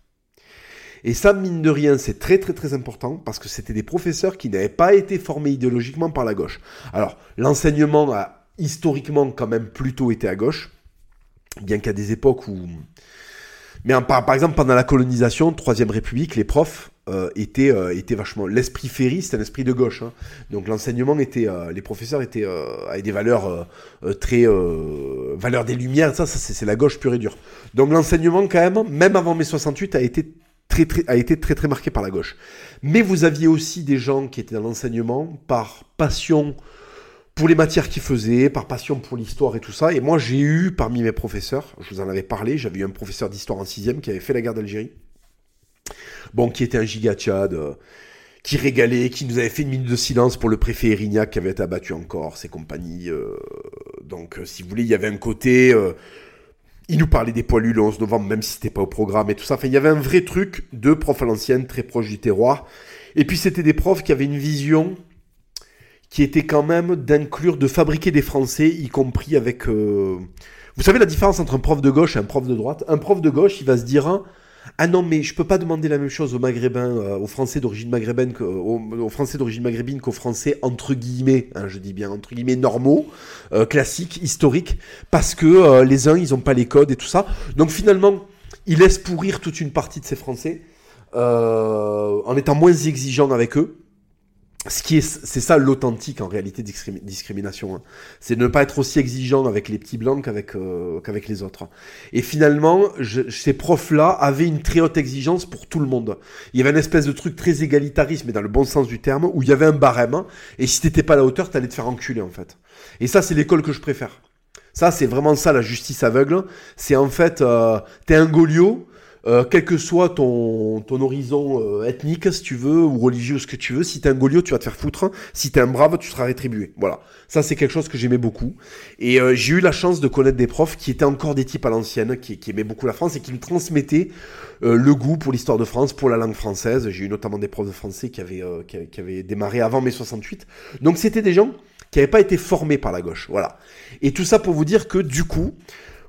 Et ça, mine de rien, c'est très très très important parce que c'était des professeurs qui n'avaient pas été formés idéologiquement par la gauche. Alors, l'enseignement a historiquement quand même plutôt été à gauche, bien qu'à des époques où... Mais par, par exemple, pendant la colonisation, Troisième République, les profs euh, étaient, euh, étaient vachement... L'esprit Ferry, c'était un esprit de gauche. Hein. Donc l'enseignement était... Euh, les professeurs étaient euh, avaient des valeurs euh, euh, très... Euh, valeurs des Lumières, ça, ça c'est, c'est la gauche pure et dure. Donc l'enseignement, quand même, même avant mai soixante-huit, a été très, très, a été très, très marqué par la gauche. Mais vous aviez aussi des gens qui étaient dans l'enseignement par passion... pour les matières qu'ils faisaient, par passion pour l'histoire et tout ça. Et moi, j'ai eu, parmi mes professeurs, je vous en avais parlé, j'avais eu un professeur d'histoire en sixième qui avait fait la guerre d'Algérie. Bon, qui était un giga tchad, euh, qui régalait, qui nous avait fait une minute de silence pour le préfet Erignac qui avait été abattu en Corse et compagnie. Euh, donc, euh, si vous voulez, il y avait un côté... Euh, il nous parlait des poilus le onze novembre, même si c'était pas au programme et tout ça. Enfin, il y avait un vrai truc de prof à l'ancienne, très proche du terroir. Et puis, c'était des profs qui avaient une vision... qui était quand même d'inclure, de fabriquer des Français, y compris avec... Euh... Vous savez la différence entre un prof de gauche et un prof de droite ? Un prof de gauche, il va se dire « Ah non, mais je peux pas demander la même chose aux Maghrébins, euh, aux Français d'origine maghrébine, que, aux, aux Français d'origine maghrébine qu'aux Français, entre guillemets, hein, je dis bien, entre guillemets, normaux, euh, classiques, historiques, parce que euh, les uns, ils ont pas les codes et tout ça. » Donc finalement, il laisse pourrir toute une partie de ces Français, euh, en étant moins exigeant avec eux. Ce qui est, c'est ça l'authentique en réalité discrimi- discrimination. Hein. C'est de ne pas être aussi exigeant avec les petits blancs qu'avec euh, qu'avec les autres. Et finalement, je, ces profs-là avaient une très haute exigence pour tout le monde. Il y avait une espèce de truc très égalitariste, mais dans le bon sens du terme, où il y avait un barème. Hein, et si t'étais pas à la hauteur, t'allais te faire enculer en fait. Et ça, c'est l'école que je préfère. Ça, c'est vraiment ça la justice aveugle. C'est en fait, euh, t'es un Goliot. Euh, quel que soit ton, ton horizon euh, ethnique, si tu veux, ou religieux, ce que tu veux, si t'es un Goliot, tu vas te faire foutre. Si t'es un brave, tu seras rétribué. Voilà. Ça, c'est quelque chose que j'aimais beaucoup. Et euh, j'ai eu la chance de connaître des profs qui étaient encore des types à l'ancienne, qui, qui aimaient beaucoup la France et qui me transmettaient euh, le goût pour l'histoire de France, pour la langue française. J'ai eu notamment des profs de français qui avaient, euh, qui, qui avaient démarré avant mai soixante-huit. Donc, c'était des gens qui n'avaient pas été formés par la gauche. Voilà. Et tout ça pour vous dire que, du coup,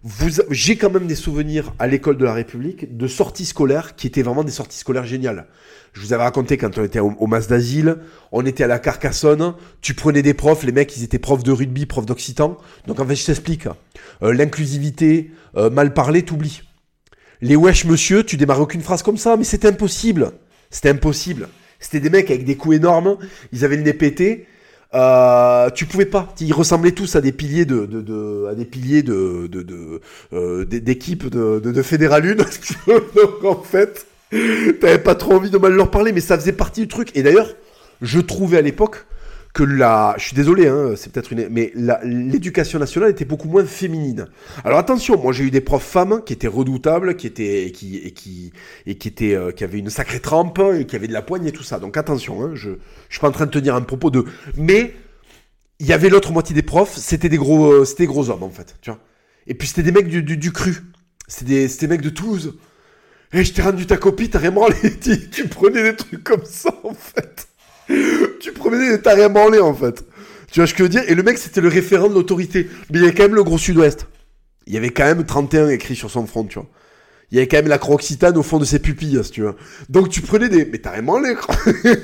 vous, j'ai quand même des souvenirs à l'école de la République de sorties scolaires qui étaient vraiment des sorties scolaires géniales. Je vous avais raconté quand on était au, au Mas d'Asile, on était à la Carcassonne, tu prenais des profs, les mecs ils étaient profs de rugby, profs d'occitan. Donc en fait je t'explique, euh, l'inclusivité, euh, mal parler, t'oublies. Les wesh monsieur, tu démarrais aucune phrase comme ça, mais c'était impossible. C'était impossible. C'était des mecs avec des coups énormes, ils avaient le nez pété. Euh, tu pouvais pas. Ils ressemblaient tous à des piliers de, de, de à des piliers de, de, de euh, d'équipes de, de, de Fédéral un. Donc en fait, t'avais pas trop envie de mal leur parler, mais ça faisait partie du truc. Et d'ailleurs, je trouvais à l'époque que la, je suis désolé, hein, c'est peut-être une, mais la, l'éducation nationale était beaucoup moins féminine. Alors attention, moi j'ai eu des profs femmes qui étaient redoutables, qui étaient, et qui, et qui, et qui étaient, euh, qui avaient une sacrée trempe, et qui avaient de la poigne et tout ça. Donc attention, hein, je, je suis pas en train de tenir un propos de, mais il y avait l'autre moitié des profs, c'était des gros, euh, c'était des gros hommes en fait, tu vois. Et puis c'était des mecs du, du, du cru, c'était des, c'était des mecs de Toulouse. Et je t'ai rendu ta copie, t'as vraiment les, tu, tu prenais des trucs comme ça en fait. Tu promenais, t'as rien branlé en fait. Tu vois ce que je veux dire? Et le mec c'était le référent de l'autorité. Mais il y avait quand même le gros sud-ouest. Il y avait quand même trente et un écrit sur son front, tu vois. Il y avait quand même la croix occitane au fond de ses pupilles, si tu vois. Donc tu prenais des... Mais t'as rien branlé, quoi.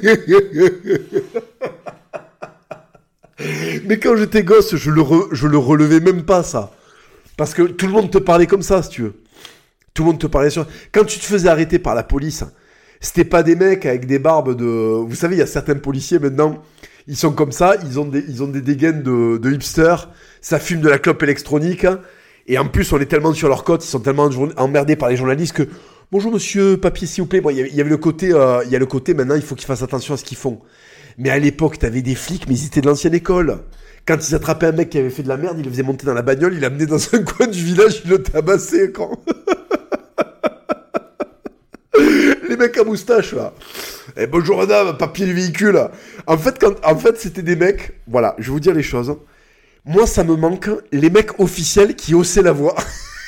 Mais quand j'étais gosse, je le, re... je le relevais même pas, ça. Parce que tout le monde te parlait comme ça, si tu veux. Tout le monde te parlait sur... Quand tu te faisais arrêter par la police... C'était pas des mecs avec des barbes de... Vous savez, il y a certains policiers maintenant, ils sont comme ça, ils ont des, ils ont des dégaines de, de hipsters, ça fume de la clope électronique, et en plus, on est tellement sur leur côte, ils sont tellement emmerdés par les journalistes que... Bonjour monsieur, papier s'il vous plaît. Bon, il y avait, il y avait le côté, euh, il y a le côté maintenant, il faut qu'ils fassent attention à ce qu'ils font. Mais à l'époque, t'avais des flics, mais ils étaient de l'ancienne école. Quand ils attrapaient un mec qui avait fait de la merde, ils le faisaient monter dans la bagnole, ils l'amenaient dans un coin du village, ils le tabassaient, quand... Les mecs à moustache, là. Eh, bonjour madame, papier du véhicule. En fait, quand, en fait, c'était des mecs... Voilà, je vais vous dire les choses. Moi, ça me manque les mecs officiels qui haussaient la voix.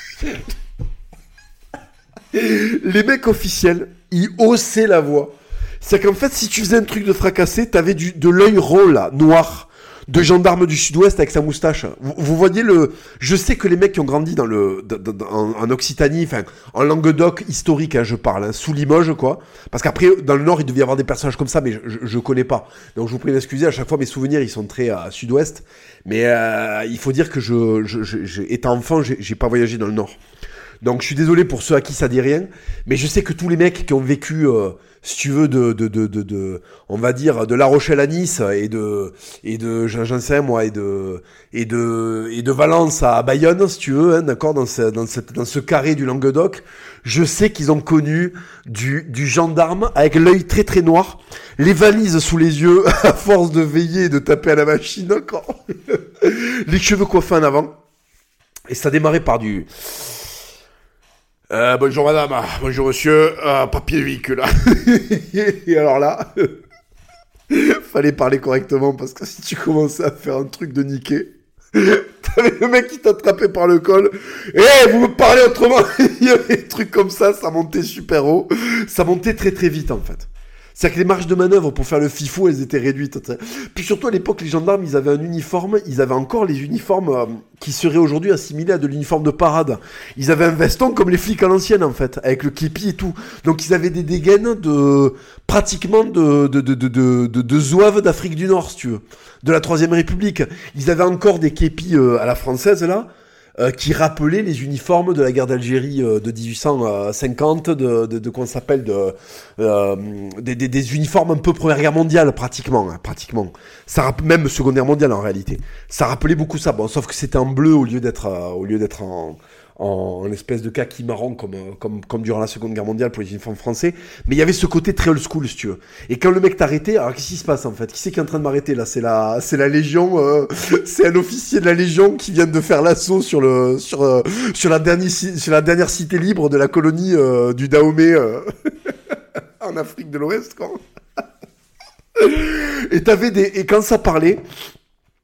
Les mecs officiels, ils haussaient la voix. C'est qu'en fait, si tu faisais un truc de fracassé, t'avais du, de l'œil rond, là, noir, de gendarme du sud-ouest avec sa moustache. Vous, vous voyez le... Je sais que les mecs qui ont grandi dans le, dans, dans, en, en Occitanie, enfin, en Languedoc historique, hein, je parle, hein, sous Limoges, quoi. Parce qu'après, dans le Nord, il devait y avoir des personnages comme ça, mais je, je, je connais pas. Donc, je vous prie d'excuser, à chaque fois, mes souvenirs, ils sont très à sud-ouest. Mais euh, il faut dire que je, je, je, je étant enfant, j'ai, j'ai pas voyagé dans le Nord. Donc, je suis désolé pour ceux à qui ça dit rien, mais je sais que tous les mecs qui ont vécu... Euh, si tu veux, de, de, de, de, de, on va dire, de La Rochelle à Nice, et de, et de, j'en sais, moi, et de, et de, et de Valence à Bayonne, si tu veux, hein, d'accord, dans ce, dans cette, dans ce carré du Languedoc, je sais qu'ils ont connu du, du gendarme avec l'œil très très noir, les valises sous les yeux, à force de veiller et de taper à la machine, d'accord, les cheveux coiffés en avant, et ça démarrait par du, Euh, bonjour madame, bonjour monsieur, euh, papier de véhicule. Et alors là, fallait parler correctement parce que si tu commençais à faire un truc de niquer, t'avais le mec qui t'attrapait par le col. Eh, hey, vous me parlez autrement. Il y avait des trucs comme ça, ça montait super haut. Ça montait très très vite en fait. C'est-à-dire que les marges de manœuvre pour faire le fifou, elles étaient réduites. T'sais. Puis surtout à l'époque, les gendarmes, ils avaient un uniforme, ils avaient encore les uniformes euh, qui seraient aujourd'hui assimilés à de l'uniforme de parade. Ils avaient un veston comme les flics à l'ancienne, en fait, avec le képi et tout. Donc ils avaient des dégaines de pratiquement de de de de de, de, de zouaves d'Afrique du Nord, si tu veux, de la Troisième République. Ils avaient encore des képis euh, à la française là. Euh, qui rappelait les uniformes de la guerre d'Algérie euh, de dix-huit cent cinquante, de, de, de qu'on s'appelle, de, euh, des, des, des uniformes un peu Première Guerre mondiale, pratiquement, hein, pratiquement. Ça rappelait même Seconde Guerre mondiale en réalité. Ça rappelait beaucoup ça, bon, sauf que c'était en bleu au lieu d'être, euh, au lieu d'être en, en, en espèce de kaki marron comme, comme, comme durant la Seconde Guerre mondiale pour les uniformes français. Mais il y avait ce côté très old school, si tu veux. Et quand le mec t'arrêtait, alors qu'est-ce qui se passe en fait? Qui c'est qui est en train de m'arrêter là? C'est la, c'est la Légion, euh, c'est un officier de la Légion qui vient de faire l'assaut sur le, sur, euh, sur la dernière, sur la dernière cité libre de la colonie euh, du Dahomey euh, en Afrique de l'Ouest, quoi. Et t'avais des, et quand ça parlait,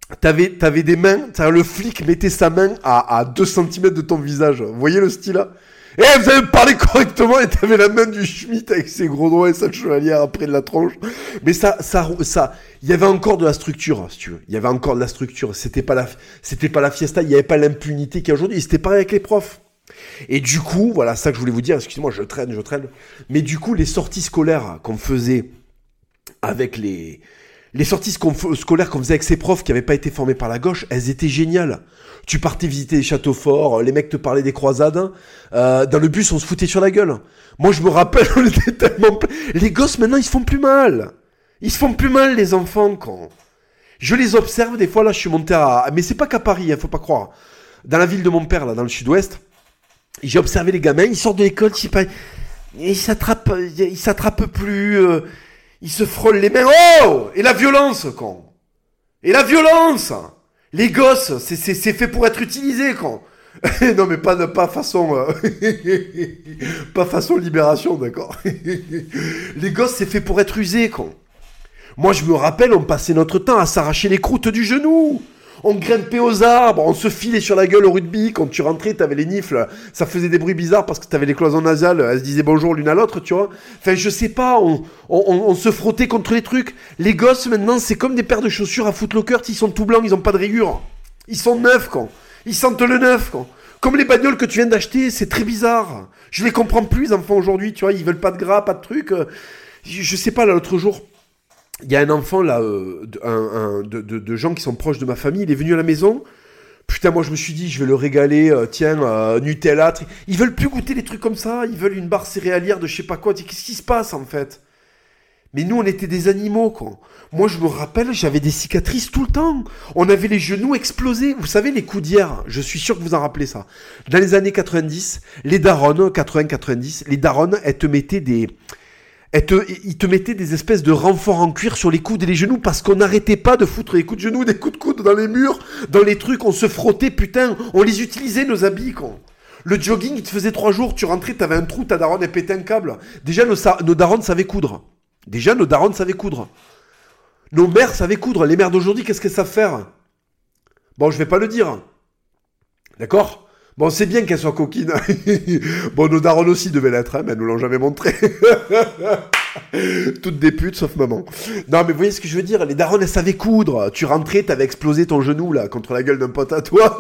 T'avais, t'avais des mains, t'avais le flic mettait sa main à, à deux centimètres de ton visage. Vous voyez le style là? Eh, vous avez parlé correctement et t'avais la main du Schmitt avec ses gros doigts et sa chevalière après de la tronche. Mais ça, ça, ça, il y avait encore de la structure, si tu veux. Il y avait encore de la structure. C'était pas la, c'était pas la fiesta, il y avait pas l'impunité qu'il y a aujourd'hui. Et c'était pareil avec les profs. Et du coup, voilà, ça que je voulais vous dire, excusez-moi, je traîne, je traîne. Mais du coup, les sorties scolaires qu'on faisait avec les, les sorties scolaires qu'on faisait avec ces profs qui n'avaient pas été formés par la gauche, elles étaient géniales. Tu partais visiter les châteaux forts, les mecs te parlaient des croisades. Euh, dans le bus, on se foutait sur la gueule. Moi, je me rappelle, on était tellement... Les gosses, maintenant, ils se font plus mal. Ils se font plus mal, les enfants, quand... Je les observe, des fois, là, je suis monté à... Mais c'est pas qu'à Paris, hein, faut pas croire. Dans la ville de mon père, là, dans le sud-ouest, j'ai observé les gamins, ils sortent de l'école, je sais pas... Ils s'attrapent, ils s'attrapent plus... Euh... Ils se frôlent les mains. Oh! Et la violence, quand... Et la violence! Les gosses, c'est, c'est, c'est fait pour être utilisé, quand. Non, mais pas, pas façon, euh... pas façon libération, d'accord. Les gosses, c'est fait pour être usé, quand. Moi, je me rappelle, on passait notre temps à s'arracher les croûtes du genou. On grimpait aux arbres, on se filait sur la gueule au rugby. Quand tu rentrais, t'avais les nifles, ça faisait des bruits bizarres parce que t'avais les cloisons nasales, elles se disaient bonjour l'une à l'autre, tu vois. Enfin, je sais pas, on, on, on se frottait contre les trucs. Les gosses, maintenant, c'est comme des paires de chaussures à Footlocker, ils sont tout blancs, ils ont pas de rayures. Ils sont neufs, quand. Ils sentent le neuf, quand. Comme les bagnoles que tu viens d'acheter, c'est très bizarre. Je les comprends plus, les enfants, aujourd'hui, tu vois, ils veulent pas de gras, pas de trucs. Je, je sais pas, là, l'autre jour... Il y a un enfant, là, euh, un, un, de, de, de gens qui sont proches de ma famille, il est venu à la maison. Putain, moi, je me suis dit, je vais le régaler, euh, tiens, euh, Nutella. Tri... Ils veulent plus goûter les trucs comme ça, ils veulent une barre céréalière de je sais pas quoi. Qu'est-ce qui se passe, en fait? Mais nous, on était des animaux, quoi. Moi, je me rappelle, j'avais des cicatrices tout le temps. On avait les genoux explosés. Vous savez, les coudières, je suis sûr que vous en rappelez ça. Dans les années quatre-vingt-dix, les darons, quatre-vingts quatre-vingt-dix, les darons, elles te mettaient des... Et te, ils te mettaient des espèces de renforts en cuir sur les coudes et les genoux parce qu'on n'arrêtait pas de foutre des coups de genoux, des coups de coude dans les murs, dans les trucs, on se frottait, putain, on les utilisait, nos habits, quoi. Le jogging, il te faisait trois jours, tu rentrais, t'avais un trou, ta daronne, elle pétait un câble. Déjà, nos, nos darons savaient coudre. Déjà, nos darons savaient coudre. Nos mères savaient coudre. Les mères d'aujourd'hui, qu'est-ce qu'elles savent faire? Bon, je vais pas le dire. D'accord? Bon, c'est bien qu'elle soit coquine. Bon, nos darons aussi devaient l'être, hein, mais elles nous l'ont jamais montré. Toutes des putes, sauf maman. Non, mais vous voyez ce que je veux dire? Les darons, elles savaient coudre. Tu rentrais, t'avais explosé ton genou, là, contre la gueule d'un pote à toi.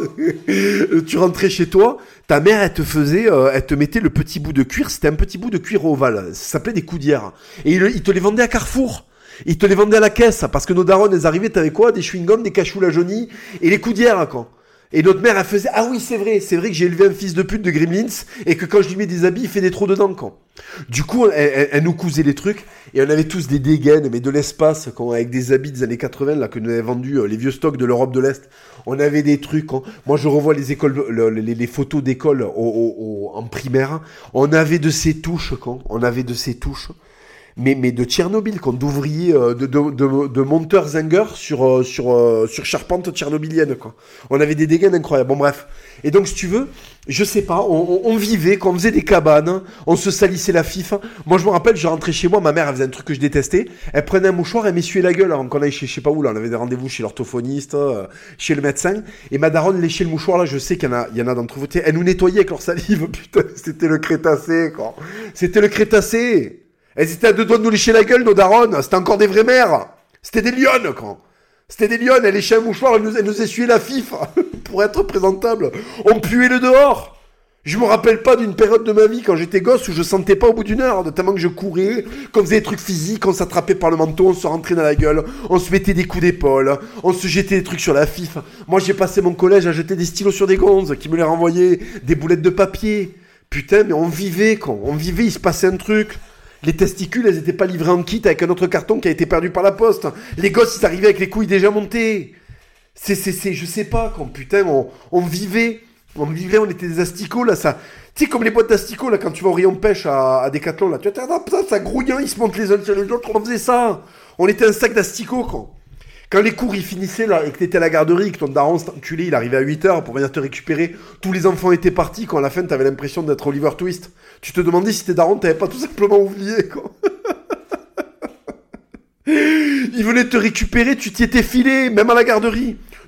Tu rentrais chez toi, ta mère, elle te faisait, euh, elle te mettait le petit bout de cuir. C'était un petit bout de cuir ovale. Ça s'appelait des coudières. Et ils il te les vendaient à Carrefour. Ils te les vendaient à la caisse. Parce que nos darons, elles arrivaient, t'avais quoi? Des chewing-gums, des cachous la jaunie et les coudières, quoi. Et notre mère, elle faisait, ah oui, c'est vrai, c'est vrai que j'ai élevé un fils de pute de Gremlins, et que quand je lui mets des habits, il fait des trous dedans, quoi. Du coup, elle, elle, elle nous cousait les trucs, et on avait tous des dégaines, mais de l'espace, quand, avec des habits des années quatre-vingts, là, que nous avaient vendus, euh, les vieux stocks de l'Europe de l'Est. On avait des trucs, quand, moi je revois les écoles, le, les, les photos d'école au, au, au, en primaire. On avait de ces touches, quand, on avait de ces touches. Mais, mais de Tchernobyl, quand d'ouvriers, euh, de, de, de, de monteurs Zinger sur, euh, sur, euh, sur charpente tchernobylienne, quoi. On avait des dégaines incroyables. Bon, bref. Et donc, si tu veux, je sais pas, on, on, on vivait, quand on faisait des cabanes, on se salissait la fif. Moi, je me rappelle, je rentrais chez moi, ma mère, elle faisait un truc que je détestais. Elle prenait un mouchoir, elle m'essuyait la gueule avant qu'on aille chez, je sais pas où, là. On avait des rendez-vous chez l'orthophoniste, euh, chez le médecin. Et ma daronne léchait le mouchoir, là, je sais qu'il y en a, il y en a d'entre vous. Elle nous nettoyait avec leur salive, putain, c'était le crétacé, quoi. C'était le crétacé. Elles étaient à deux doigts de nous lécher la gueule, nos darons. C'était encore des vraies mères. C'était des lionnes, quand. C'était des lionnes. Elles léchaient un mouchoir, elles nous, elles nous essuyaient la fif pour être présentable. On puait le dehors. Je me rappelle pas d'une période de ma vie quand j'étais gosse où je sentais pas au bout d'une heure, notamment que je courais, qu'on faisait des trucs physiques, on s'attrapait par le manteau, on se rentrait dans la gueule, on se mettait des coups d'épaule, on se jetait des trucs sur la fif. Moi, j'ai passé mon collège à jeter des stylos sur des gonzes qui me les renvoyaient, des boulettes de papier. Putain, mais on vivait, quand. On vivait, il se passait un truc. Les testicules, elles étaient pas livrées en kit avec un autre carton qui a été perdu par la poste. Les gosses, ils arrivaient avec les couilles déjà montées. C'est, c'est, c'est, je sais pas, quand putain, on, on vivait, on vivait, on était des asticots, là, ça. Tu sais, comme les boîtes d'asticots, là, quand tu vas au rayon pêche à, à Decathlon, là, tu vois, ça, ça grouillant, ils se montent les uns sur les autres, on faisait ça. On était un sac d'asticots, quand. Quand les cours, ils finissaient, là, et que t'étais à la garderie, que ton daron, cet enculé, il arrivait à huit heures pour venir te récupérer, tous les enfants étaient partis, quand à la fin, t'avais l'impression d'être Oliver Twist. Tu te demandais si tes darons t'avaient pas tout simplement oublié, quoi. Ils venaient te récupérer, tu t'y étais filé, même à la garderie.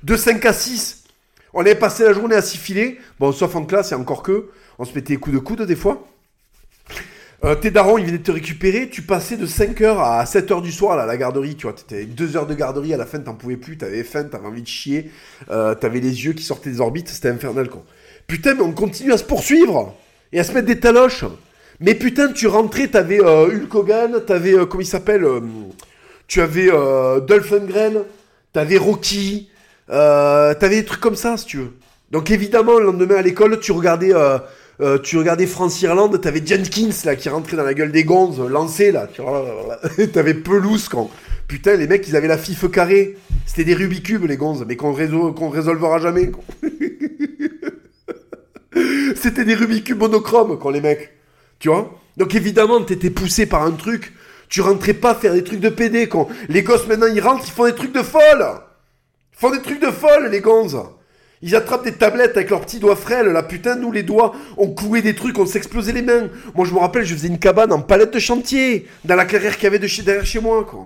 De cinq à six, on avait passé la journée à s'y filer. Bon, sauf en classe, et encore que, on se mettait les coups de coude des fois. Euh, tes darons, ils venaient te récupérer, tu passais de cinq heures à sept heures du soir là, à la garderie, tu vois, t'étais deux heures de garderie, à la fin t'en pouvais plus, t'avais faim, t'avais envie de chier, euh, t'avais les yeux qui sortaient des orbites, c'était infernal quoi. Putain, mais on continue à se poursuivre et à se mettre des taloches. Mais putain, tu rentrais, t'avais euh, Hulk Hogan, t'avais, euh, comment il s'appelle, euh, tu avais euh, Dolph Lundgren, t'avais Rocky, euh, t'avais des trucs comme ça si tu veux. Donc évidemment, le lendemain à l'école, tu regardais... Euh, Euh, tu regardais France-Irlande, t'avais Jenkins là qui rentrait dans la gueule des gonzes, lancé là, tu vois, t'avais Pelouse quand. Putain, les mecs ils avaient la fif carrée, c'était des Rubik's Cube les gonzes, mais qu'on, résol... qu'on résolvera jamais. Quoi. C'était des Rubik's Cube monochromes quand les mecs, tu vois. Donc évidemment t'étais poussé par un truc, tu rentrais pas faire des trucs de pédé quand. Les gosses maintenant ils rentrent, ils font des trucs de folle, ils font des trucs de folle les gonzes. Ils attrapent des tablettes avec leurs petits doigts frêles, là, putain, nous, les doigts, on clouait des trucs, on s'explosait les mains. Moi, je me rappelle, je faisais une cabane en palette de chantier, dans la carrière qu'il y avait de chez, derrière chez moi, quoi.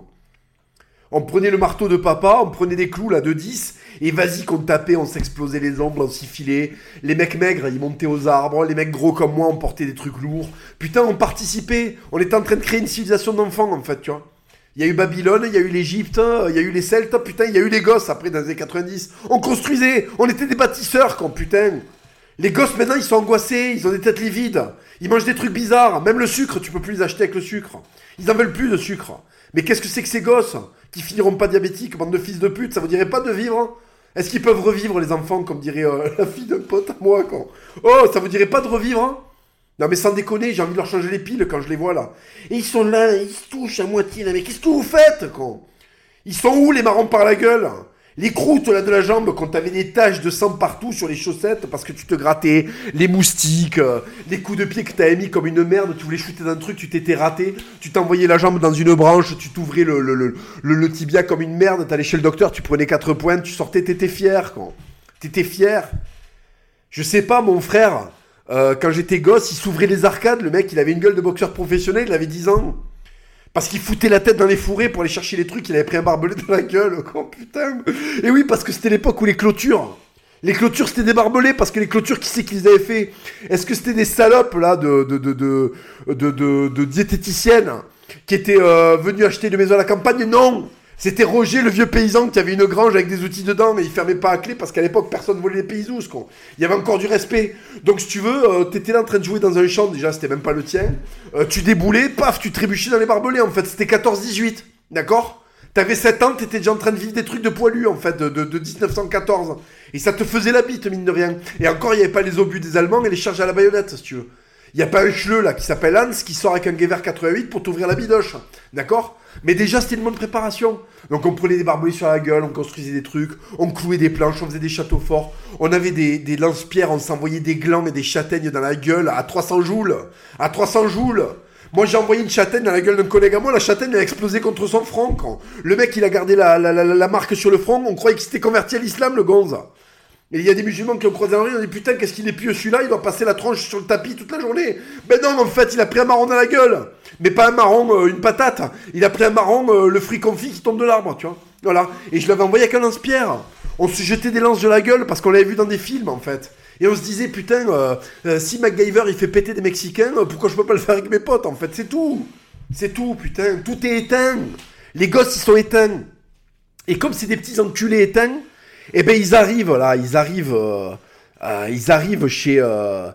On prenait le marteau de papa, on prenait des clous, là, de dix, et vas-y qu'on tapait, on s'explosait les ongles, on s'y filait. Les mecs maigres, ils montaient aux arbres, les mecs gros comme moi, on portait des trucs lourds. Putain, on participait, on était en train de créer une civilisation d'enfants, en fait, tu vois. Il y a eu Babylone, il y a eu l'Égypte, il y a eu les Celtes, putain, il y a eu les gosses après dans les années quatre-vingt-dix. On construisait, on était des bâtisseurs quand, putain. Les gosses maintenant ils sont angoissés, ils ont des têtes livides, ils mangent des trucs bizarres, même le sucre, tu peux plus les acheter avec le sucre. Ils en veulent plus de sucre. Mais qu'est-ce que c'est que ces gosses qui finiront pas diabétiques, bande de fils de pute, ça vous dirait pas de vivre? Est-ce qu'ils peuvent revivre les enfants, comme dirait euh, la fille d'un pote à moi, quoi? Oh, ça vous dirait pas de revivre? Non mais sans déconner, j'ai envie de leur changer les piles quand je les vois là. Et ils sont là, ils se touchent à moitié là, mais qu'est-ce que vous faites quoi? Ils sont où les marrons par la gueule? Les croûtes là de la jambe quand t'avais des taches de sang partout sur les chaussettes parce que tu te grattais, les moustiques, euh, les coups de pied que t'avais mis comme une merde, tu voulais shooter d'un truc, tu t'étais raté, tu t'envoyais la jambe dans une branche, tu t'ouvrais le, le, le, le, le tibia comme une merde, t'allais chez le docteur, tu prenais quatre pointes, tu sortais, t'étais fier quoi. T'étais fier. Je sais pas mon frère... Euh, quand j'étais gosse, il s'ouvrait les arcades, le mec il avait une gueule de boxeur professionnel, il avait dix ans. Parce qu'il foutait la tête dans les fourrés pour aller chercher les trucs, il avait pris un barbelé dans la gueule, oh putain. Et oui, parce que c'était l'époque où les clôtures, les clôtures c'était des barbelés, parce que les clôtures, qui c'est qui les avait fait? Est-ce que c'était des salopes là de, de, de, de, de, de, de diététiciennes qui étaient euh, venues acheter une maison à la campagne? Non. C'était Roger, le vieux paysan, qui avait une grange avec des outils dedans, mais il fermait pas à clé parce qu'à l'époque, personne volait les paysous, quoi. Il y avait encore du respect. Donc, si tu veux, euh, t'étais là en train de jouer dans un champ, déjà, c'était même pas le tien. Euh, tu déboulais, paf, tu trébuchais dans les barbelés, en fait. C'était quatorze dix-huit, d'accord? T'avais sept ans, t'étais déjà en train de vivre des trucs de poilus, en fait, de, de, de dix-neuf cent quatorze. Et ça te faisait la bite, mine de rien. Et encore, il y avait pas les obus des Allemands et les charges à la baïonnette, si tu veux. Il y a pas un chleu, là, qui s'appelle Hans, qui sort avec un Gewehr quatre-vingt-huit pour t'ouvrir la bidoche, d'accord? Mais déjà, c'était une bonne préparation. Donc, on prenait des barbelés sur la gueule, on construisait des trucs, on clouait des planches, on faisait des châteaux forts. On avait des, des lance-pierres, on s'envoyait des glands et des châtaignes dans la gueule à trois cents joules. À trois cents joules. Moi, j'ai envoyé une châtaigne dans la gueule d'un collègue à moi, la châtaigne elle a explosé contre son front. Quand le mec, il a gardé la, la, la, la marque sur le front, on croyait qu'il s'était converti à l'islam, le gonze. Et il y a des musulmans qui ont croisé en rue, on dit putain, qu'est-ce qu'il est pieux celui-là, il doit passer la tronche sur le tapis toute la journée. Ben non, en fait, il a pris un marron dans la gueule. Mais pas un marron, euh, une patate. Il a pris un marron, euh, le fruit confit qui tombe de l'arbre, tu vois. Voilà. Et je l'avais envoyé avec un lance-pierre. On se jetait des lances de la gueule parce qu'on l'avait vu dans des films, en fait. Et on se disait, putain, euh, euh, si MacGyver, il fait péter des Mexicains, euh, pourquoi je peux pas le faire avec mes potes, en fait? C'est tout. C'est tout, putain. Tout est éteint. Les gosses, ils sont éteints. Et comme c'est des petits enculés éteints, eh ben ils arrivent là, ils arrivent, euh, euh, ils arrivent chez, euh,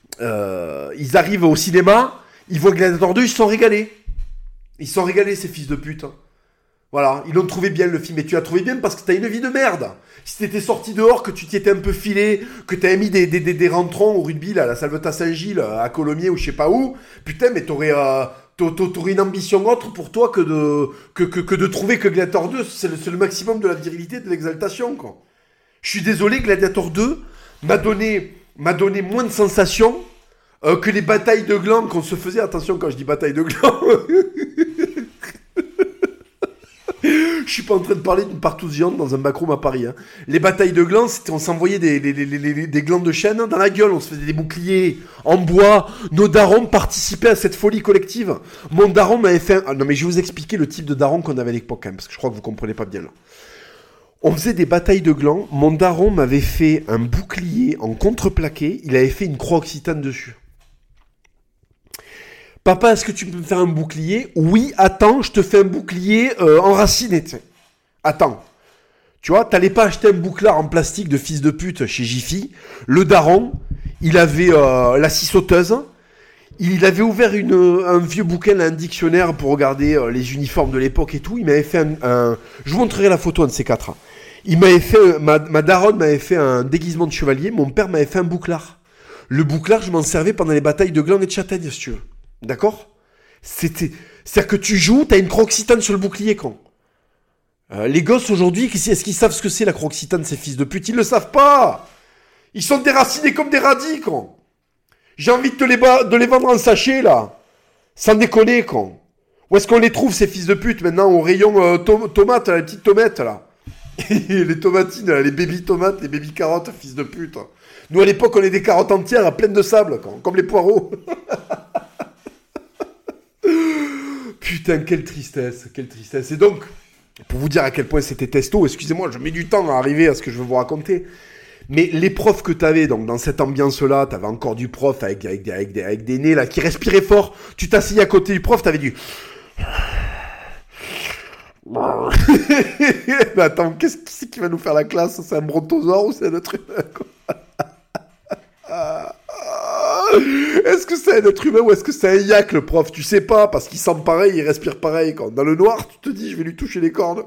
euh, ils arrivent au cinéma, ils voient Gladiator deux, ils se sont régalés, ils se sont régalés ces fils de pute. Voilà, ils l'ont trouvé bien le film, et tu l'as trouvé bien parce que t'as une vie de merde. Si t'étais sorti dehors, que tu t'y étais un peu filé, que t'avais mis des, des, des, des rentrons au rugby là, à la Salvetat Saint-Gilles, à Colomiers ou je sais pas où, putain mais t'aurais euh, T'aurais une ambition autre pour toi que de, que, que, que de trouver que Gladiator deux, c'est le, c'est le maximum de la virilité et de l'exaltation, quoi. Je suis désolé, Gladiator deux m'a donné, m'a donné moins de sensations euh, que les batailles de glands qu'on se faisait. Attention quand je dis bataille de glands. Je suis pas en train de parler d'une partouze géante dans un backroom à Paris. Hein. Les batailles de glands, c'était on s'envoyait des, des, des, des, des glands de chêne dans la gueule, on se faisait des boucliers en bois. Nos darons participaient à cette folie collective. Mon daron m'avait fait... Un... Ah, non mais je vais vous expliquer le type de daron qu'on avait à l'époque, hein, parce que je crois que vous comprenez pas bien là. On faisait des batailles de glands. Mon daron m'avait fait un bouclier en contreplaqué. Il avait fait une croix occitane dessus. Papa, est-ce que tu peux me faire un bouclier ? Oui, attends, je te fais un bouclier euh, enraciné, tu sais. Attends. Tu vois, t'allais pas acheter un bouclard en plastique de fils de pute chez Jiffy. Le daron, il avait euh, la scie sauteuse. Il avait ouvert une, un vieux bouquin, un dictionnaire pour regarder euh, les uniformes de l'époque et tout. Il m'avait fait un, un... Je vous montrerai la photo, un de ces quatre. Il m'avait fait... Ma, ma daronne m'avait fait un déguisement de chevalier. Mon père m'avait fait un bouclard. Le bouclard, je m'en servais pendant les batailles de glands et de châtaignes, si tu veux. D'accord ? C'était... C'est-à-dire que tu joues, t'as une croix occitane sur le bouclier, con. Euh, les gosses, aujourd'hui, est-ce qu'ils savent ce que c'est, la croix occitane, ces fils de pute ? Ils le savent pas. Ils sont déracinés comme des radis, con. J'ai envie de te les, ba- de les vendre en sachet, là. Sans déconner, con. Où est-ce qu'on les trouve, ces fils de pute, maintenant, au rayon euh, tom- tomates, là, les petites tomates, là. Les tomatines, là, les baby tomates, les baby carottes, fils de pute. Nous, à l'époque, on est des carottes entières, pleines de sable, con, comme les poireaux. Putain, quelle tristesse, quelle tristesse. Et donc, pour vous dire à quel point c'était testo, excusez-moi, je mets du temps à arriver à ce que je veux vous raconter. Mais les profs que t'avais, donc dans cette ambiance-là, t'avais encore du prof avec, avec, avec, avec, avec des nez là qui respiraient fort. Tu t'asseyais à côté du prof, t'avais du... Mais attends, qu'est-ce qui c'est qui va nous faire la classe ? C'est un brontosaure ou c'est un être humain, quoi ? Est-ce que c'est un être humain ou est-ce que c'est un yak, le prof ? Tu sais pas, parce qu'il sent pareil, il respire pareil. Quand dans le noir, tu te dis, je vais lui toucher les cornes.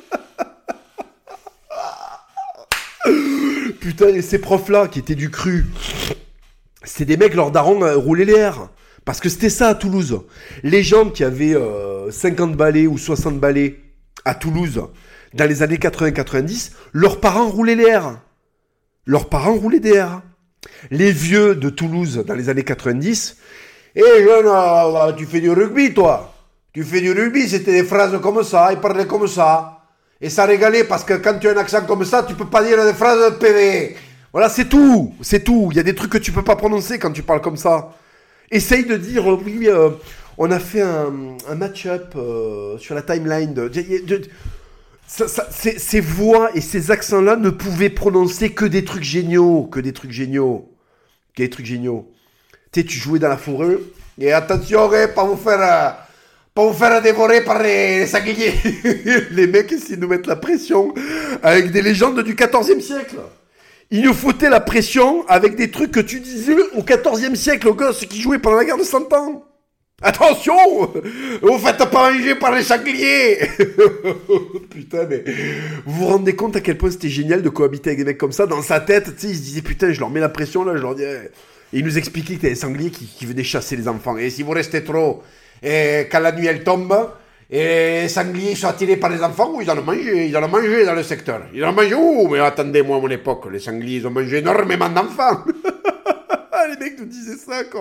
Putain, et ces profs-là, qui étaient du cru, c'était des mecs, leurs darons euh, roulaient les airs. Parce que c'était ça à Toulouse. Les gens qui avaient euh, cinquante balais ou soixante balais à Toulouse, dans les années quatre-vingts quatre-vingt-dix, leurs parents roulaient les airs. Leurs parents roulaient des airs. Les vieux de Toulouse, dans les années quatre-vingt-dix, « Eh jeune, euh, tu fais du rugby, toi. Tu fais du rugby, c'était des phrases comme ça, ils parlaient comme ça. Et ça régalait parce que quand tu as un accent comme ça, tu peux pas dire des phrases de P V. Voilà, c'est tout, c'est tout. Il y a des trucs que tu peux pas prononcer quand tu parles comme ça. Essaye de dire, oui, euh, on a fait un, un match-up euh, sur la timeline. De, de, de, ça, ça, ces, ces voix et ces accents-là ne pouvaient prononcer que des trucs géniaux, que des trucs géniaux, que des trucs géniaux. Tu sais, tu jouais dans la forêt, et attention, hein, pas vous faire... Euh, Pour vous faire dévorer par les sangliers. Les mecs essaient de nous mettre la pression avec des légendes du quatorzième siècle. Ils nous foutaient la pression avec des trucs que tu disais au quatorzième siècle aux gosses qui jouaient pendant la guerre de cent ans. Attention, vous faites pas manger par les sangliers. Putain, mais vous vous rendez compte à quel point c'était génial de cohabiter avec des mecs comme ça. Dans sa tête, tu sais, il se disait, putain, je leur mets la pression là, je leur dis... Et il nous expliquait que t'avais des sangliers qui, qui venaient chasser les enfants. Et si vous restez trop... Et quand la nuit elle tombe, et les sangliers sont attirés par les enfants, ils en ont mangé, ils en ont mangé dans le secteur. Ils en ont mangé, ouh, mais attendez, moi à mon époque, les sangliers, ils ont mangé énormément d'enfants. Les mecs nous disaient ça, quoi.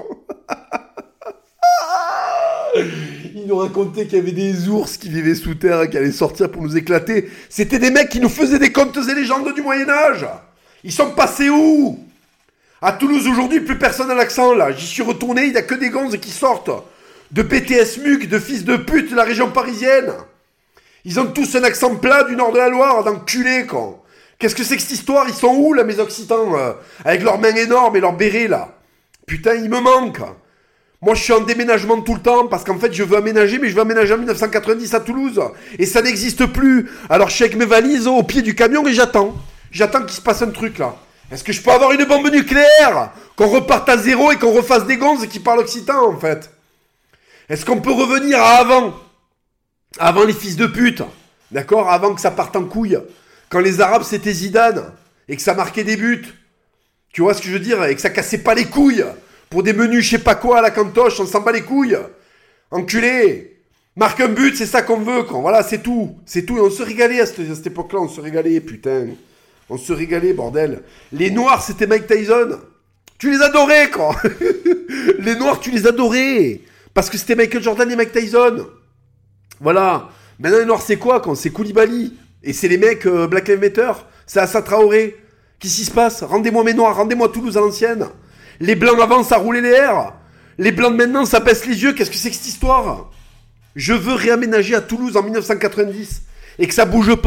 Ils nous racontaient qu'il y avait des ours qui vivaient sous terre et qui allaient sortir pour nous éclater. C'était des mecs qui nous faisaient des contes et légendes du Moyen-Âge. Ils sont passés où ? À Toulouse aujourd'hui, plus personne n'a l'accent, là. J'y suis retourné, il n'y a que des gonzes qui sortent. De P T S M U C, de fils de pute de la région parisienne. Ils ont tous un accent plat du nord de la Loire, d'enculés, quoi. Qu'est-ce que c'est que cette histoire ? Ils sont où, là, mes Occitans, euh, avec leurs mains énormes et leurs bérets, là ? Putain, ils me manquent. Moi, je suis en déménagement tout le temps, parce qu'en fait, je veux aménager, mais je veux aménager en dix-neuf cent quatre-vingt-dix à Toulouse. Et ça n'existe plus. Alors, je suis avec mes valises au pied du camion et j'attends. J'attends qu'il se passe un truc, là. Est-ce que je peux avoir une bombe nucléaire ? Qu'on reparte à zéro et qu'on refasse des gonzes qui parlent occitan, en fait ? Est-ce qu'on peut revenir à avant ? Avant les fils de pute, d'accord ? Avant que ça parte en couille. Quand les Arabes c'était Zidane et que ça marquait des buts. Tu vois ce que je veux dire ? Et que ça cassait pas les couilles pour des menus je sais pas quoi à la cantoche, on s'en bat les couilles. Enculé. Marque un but, c'est ça qu'on veut, quoi. Voilà, c'est tout. C'est tout. Et on se régalait à cette, à cette époque-là, on se régalait, putain. On se régalait, bordel. Les Noirs, c'était Mike Tyson. Tu les adorais, quoi. Les Noirs, tu les adorais. Parce que c'était Michael Jordan et Mike Tyson. Voilà. Maintenant, les Noirs, c'est quoi, quand c'est Koulibaly. Et c'est les mecs euh, Black Lives Matter. C'est Assa Traoré. Qu'est-ce qui se passe ? Rendez-moi mes Noirs, rendez-moi Toulouse à l'ancienne. Les Blancs avant, ça roulait les airs. Les Blancs de maintenant, ça baisse les yeux. Qu'est-ce que c'est que cette histoire ? Je veux réaménager à Toulouse en dix-neuf cent quatre-vingt-dix. Et que ça bouge pas.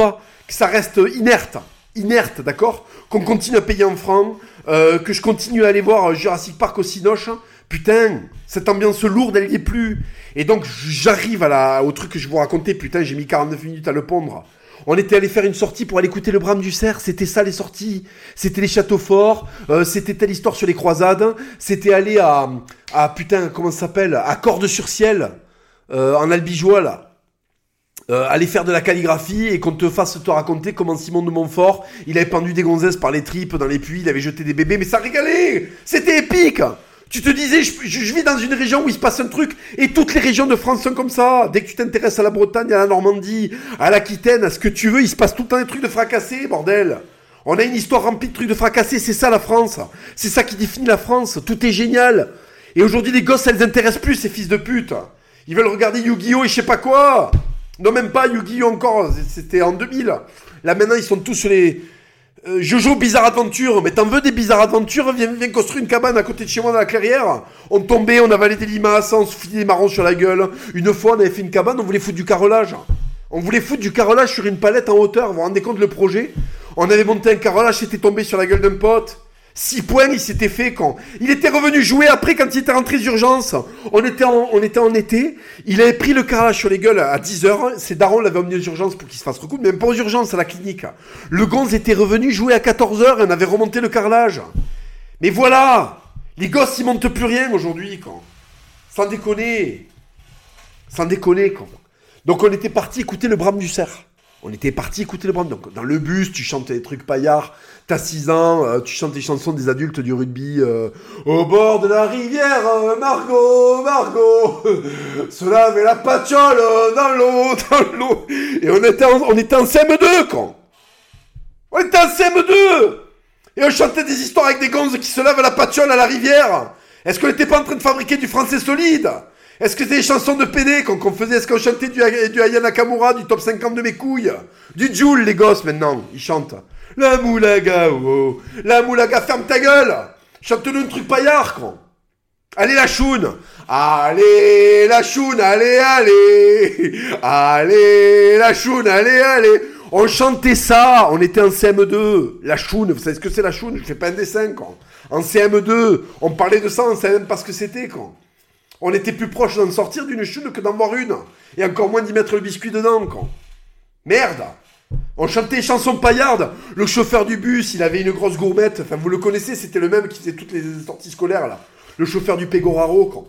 que ça reste inerte. Inerte, d'accord ? Qu'on continue à payer en francs, euh, que je continue à aller voir Jurassic Park au Cinoche. Putain, cette ambiance lourde, elle y est plus. Et donc, j'arrive à la, au truc que je vous racontais. Putain, j'ai mis quarante-neuf minutes à le pondre. On était allé faire une sortie pour aller écouter le Brame du Cerf. C'était ça les sorties. C'était les châteaux forts. Euh, c'était telle histoire sur les croisades. C'était aller à, à putain, comment ça s'appelle ? À Cordes-sur-Ciel, euh, en Albigeois, là. Euh, aller faire de la calligraphie et qu'on te fasse te raconter comment Simon de Montfort, il avait pendu des gonzesses par les tripes dans les puits, il avait jeté des bébés, mais ça régalait. C'était épique. Tu te disais, je, je, je vis dans une région où il se passe un truc, et toutes les régions de France sont comme ça. Dès que tu t'intéresses à la Bretagne, à la Normandie, à l'Aquitaine, à ce que tu veux, il se passe tout le temps des trucs de fracassés, bordel. On a une histoire remplie de trucs de fracassés, c'est ça la France. C'est ça qui définit la France, tout est génial. Et aujourd'hui, les gosses, ça les intéresse plus, ces fils de pute. Ils veulent regarder Yu-Gi-Oh et je sais pas quoi. Non, même pas Yu-Gi-Oh encore, c'était en deux mille. Là, maintenant, ils sont tous sur les... Euh, Jojo Bizarre Adventure, mais t'en veux des Bizarre Adventure? Viens, viens construire une cabane à côté de chez moi dans la clairière. On tombait, on avalait des limaces, on se filait des marrons sur la gueule. Une fois, on avait fait une cabane, on voulait foutre du carrelage. On voulait foutre du carrelage sur une palette en hauteur, vous vous rendez compte le projet? On avait monté un carrelage, c'était tombé sur la gueule d'un pote. Six points, il s'était fait quand il était revenu jouer après quand il était rentré d'urgence. On était en, on était en été. Il avait pris le carrelage sur les gueules à dix heures. Ses darons l'avaient emmené aux urgences pour qu'il se fasse recoudre, même pas aux urgences, à la clinique. Le gonze était revenu jouer à quatorze heures et on avait remonté le carrelage. Mais voilà, les gosses ils montent plus rien aujourd'hui quand. Sans déconner. Sans déconner quand. Donc on était parti écouter le Brame du Cerf. On était parti écouter le Brame. Donc dans le bus, tu chantes des trucs paillards. T'as six ans, euh, tu chantes les chansons des adultes du rugby. Euh, Au bord de la rivière, euh, Margot, Margot, se laver la patiole euh, dans l'eau, dans l'eau. Et on était en, on était en C M deux, quand. On était en C M deux. Et on chantait des histoires avec des gonzes qui se lavent la patiole à la rivière. Est-ce qu'on n'était pas en train de fabriquer du français solide? Est-ce que c'était des chansons de P D qu'on, qu'on faisait? Est-ce qu'on chantait du, du Aya Nakamura, du top cinquante de mes couilles? Du Joule, les gosses, maintenant, ils chantent. La moulaga, oh, la moulaga, ferme ta gueule! Chante-nous un truc paillard, quoi. Allez, la choune! Allez, la choune, allez, allez! Allez, la choune, allez, allez! On chantait ça, on était en C M deux. La choune, vous savez ce que c'est la choune? Je fais pas un dessin, quoi. En C M deux, on parlait de ça, on savait même pas ce que c'était, quoi. On était plus proche d'en sortir d'une choune que d'en voir une. Et encore moins d'y mettre le biscuit dedans, quoi. Merde! On chantait les chansons paillardes. Le chauffeur du bus, il avait une grosse gourmette. Enfin, vous le connaissez, c'était le même qui faisait toutes les sorties scolaires, là. Le chauffeur du Pégoraro, quoi.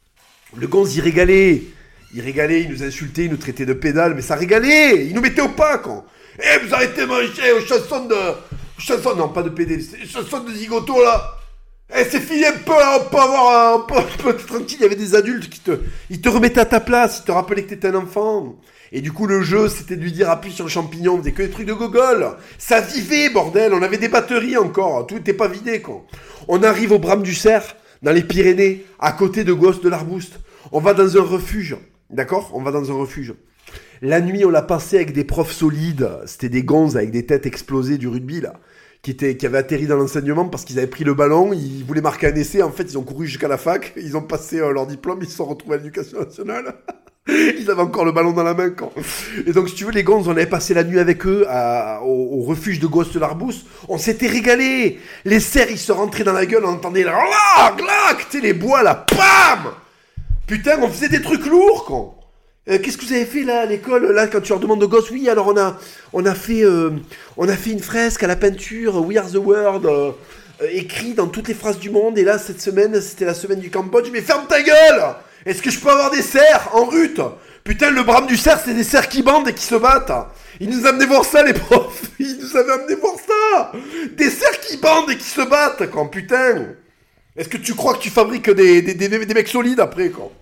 Le gonze, il régalait. Il régalait, il nous insultait, il nous traitait de pédales, mais ça régalait. Il nous mettait au pas, quoi. Eh, vous arrêtez de manger aux chansons de... Aux chansons... Non, pas de P D, c'est les chansons de zigoto, là. Eh, c'est fini un peu, là, on peut avoir un peu, un peu tranquille. Il y avait des adultes qui te... Ils te remettaient à ta place, ils te rappelaient que t'étais un enfant. Et du coup, le jeu, c'était de lui dire appuie sur le champignon, on faisait que des trucs de gogol. Ça vivait, bordel, on avait des batteries encore, tout n'était pas vidé, quoi. On arrive au Brame du Cerf, dans les Pyrénées, à côté de Gosse de l'Arbouste. On va dans un refuge, d'accord? On va dans un refuge. La nuit, on l'a passé avec des profs solides, c'était des gonzes avec des têtes explosées du rugby, là, qui, étaient, qui avaient atterri dans l'enseignement parce qu'ils avaient pris le ballon, ils voulaient marquer un essai, en fait, ils ont couru jusqu'à la fac, ils ont passé euh, leur diplôme, ils se sont retrouvés à l'éducation nationale. Ils avaient encore le ballon dans la main, quand. Et donc, si tu veux, les gonzes, on avait passé la nuit avec eux à, au, au refuge de Gosse de l'Arbouste. On s'était régalé. Les cerfs, ils se rentraient dans la gueule, on entendait là, là, clac, tu sais, les bois là, pam. Putain, on faisait des trucs lourds, quand. Euh, qu'est-ce que vous avez fait là à l'école, là, quand tu leur demandes aux gosses? Oui, alors on a, on a fait, euh, on a fait une fresque à la peinture, We Are the World, euh, euh, écrit dans toutes les phrases du monde. Et là, cette semaine, c'était la semaine du Cambodge. Mais ferme ta gueule! Est-ce que je peux avoir des cerfs en rut? Putain, le Brame du Cerf, c'est des cerfs qui bandent et qui se battent. Ils nous amenaient voir ça, les profs. Ils nous avaient amené voir ça. Des cerfs qui bandent et qui se battent, quand, putain. Est-ce que tu crois que tu fabriques des, des, des, des mecs solides après, quand?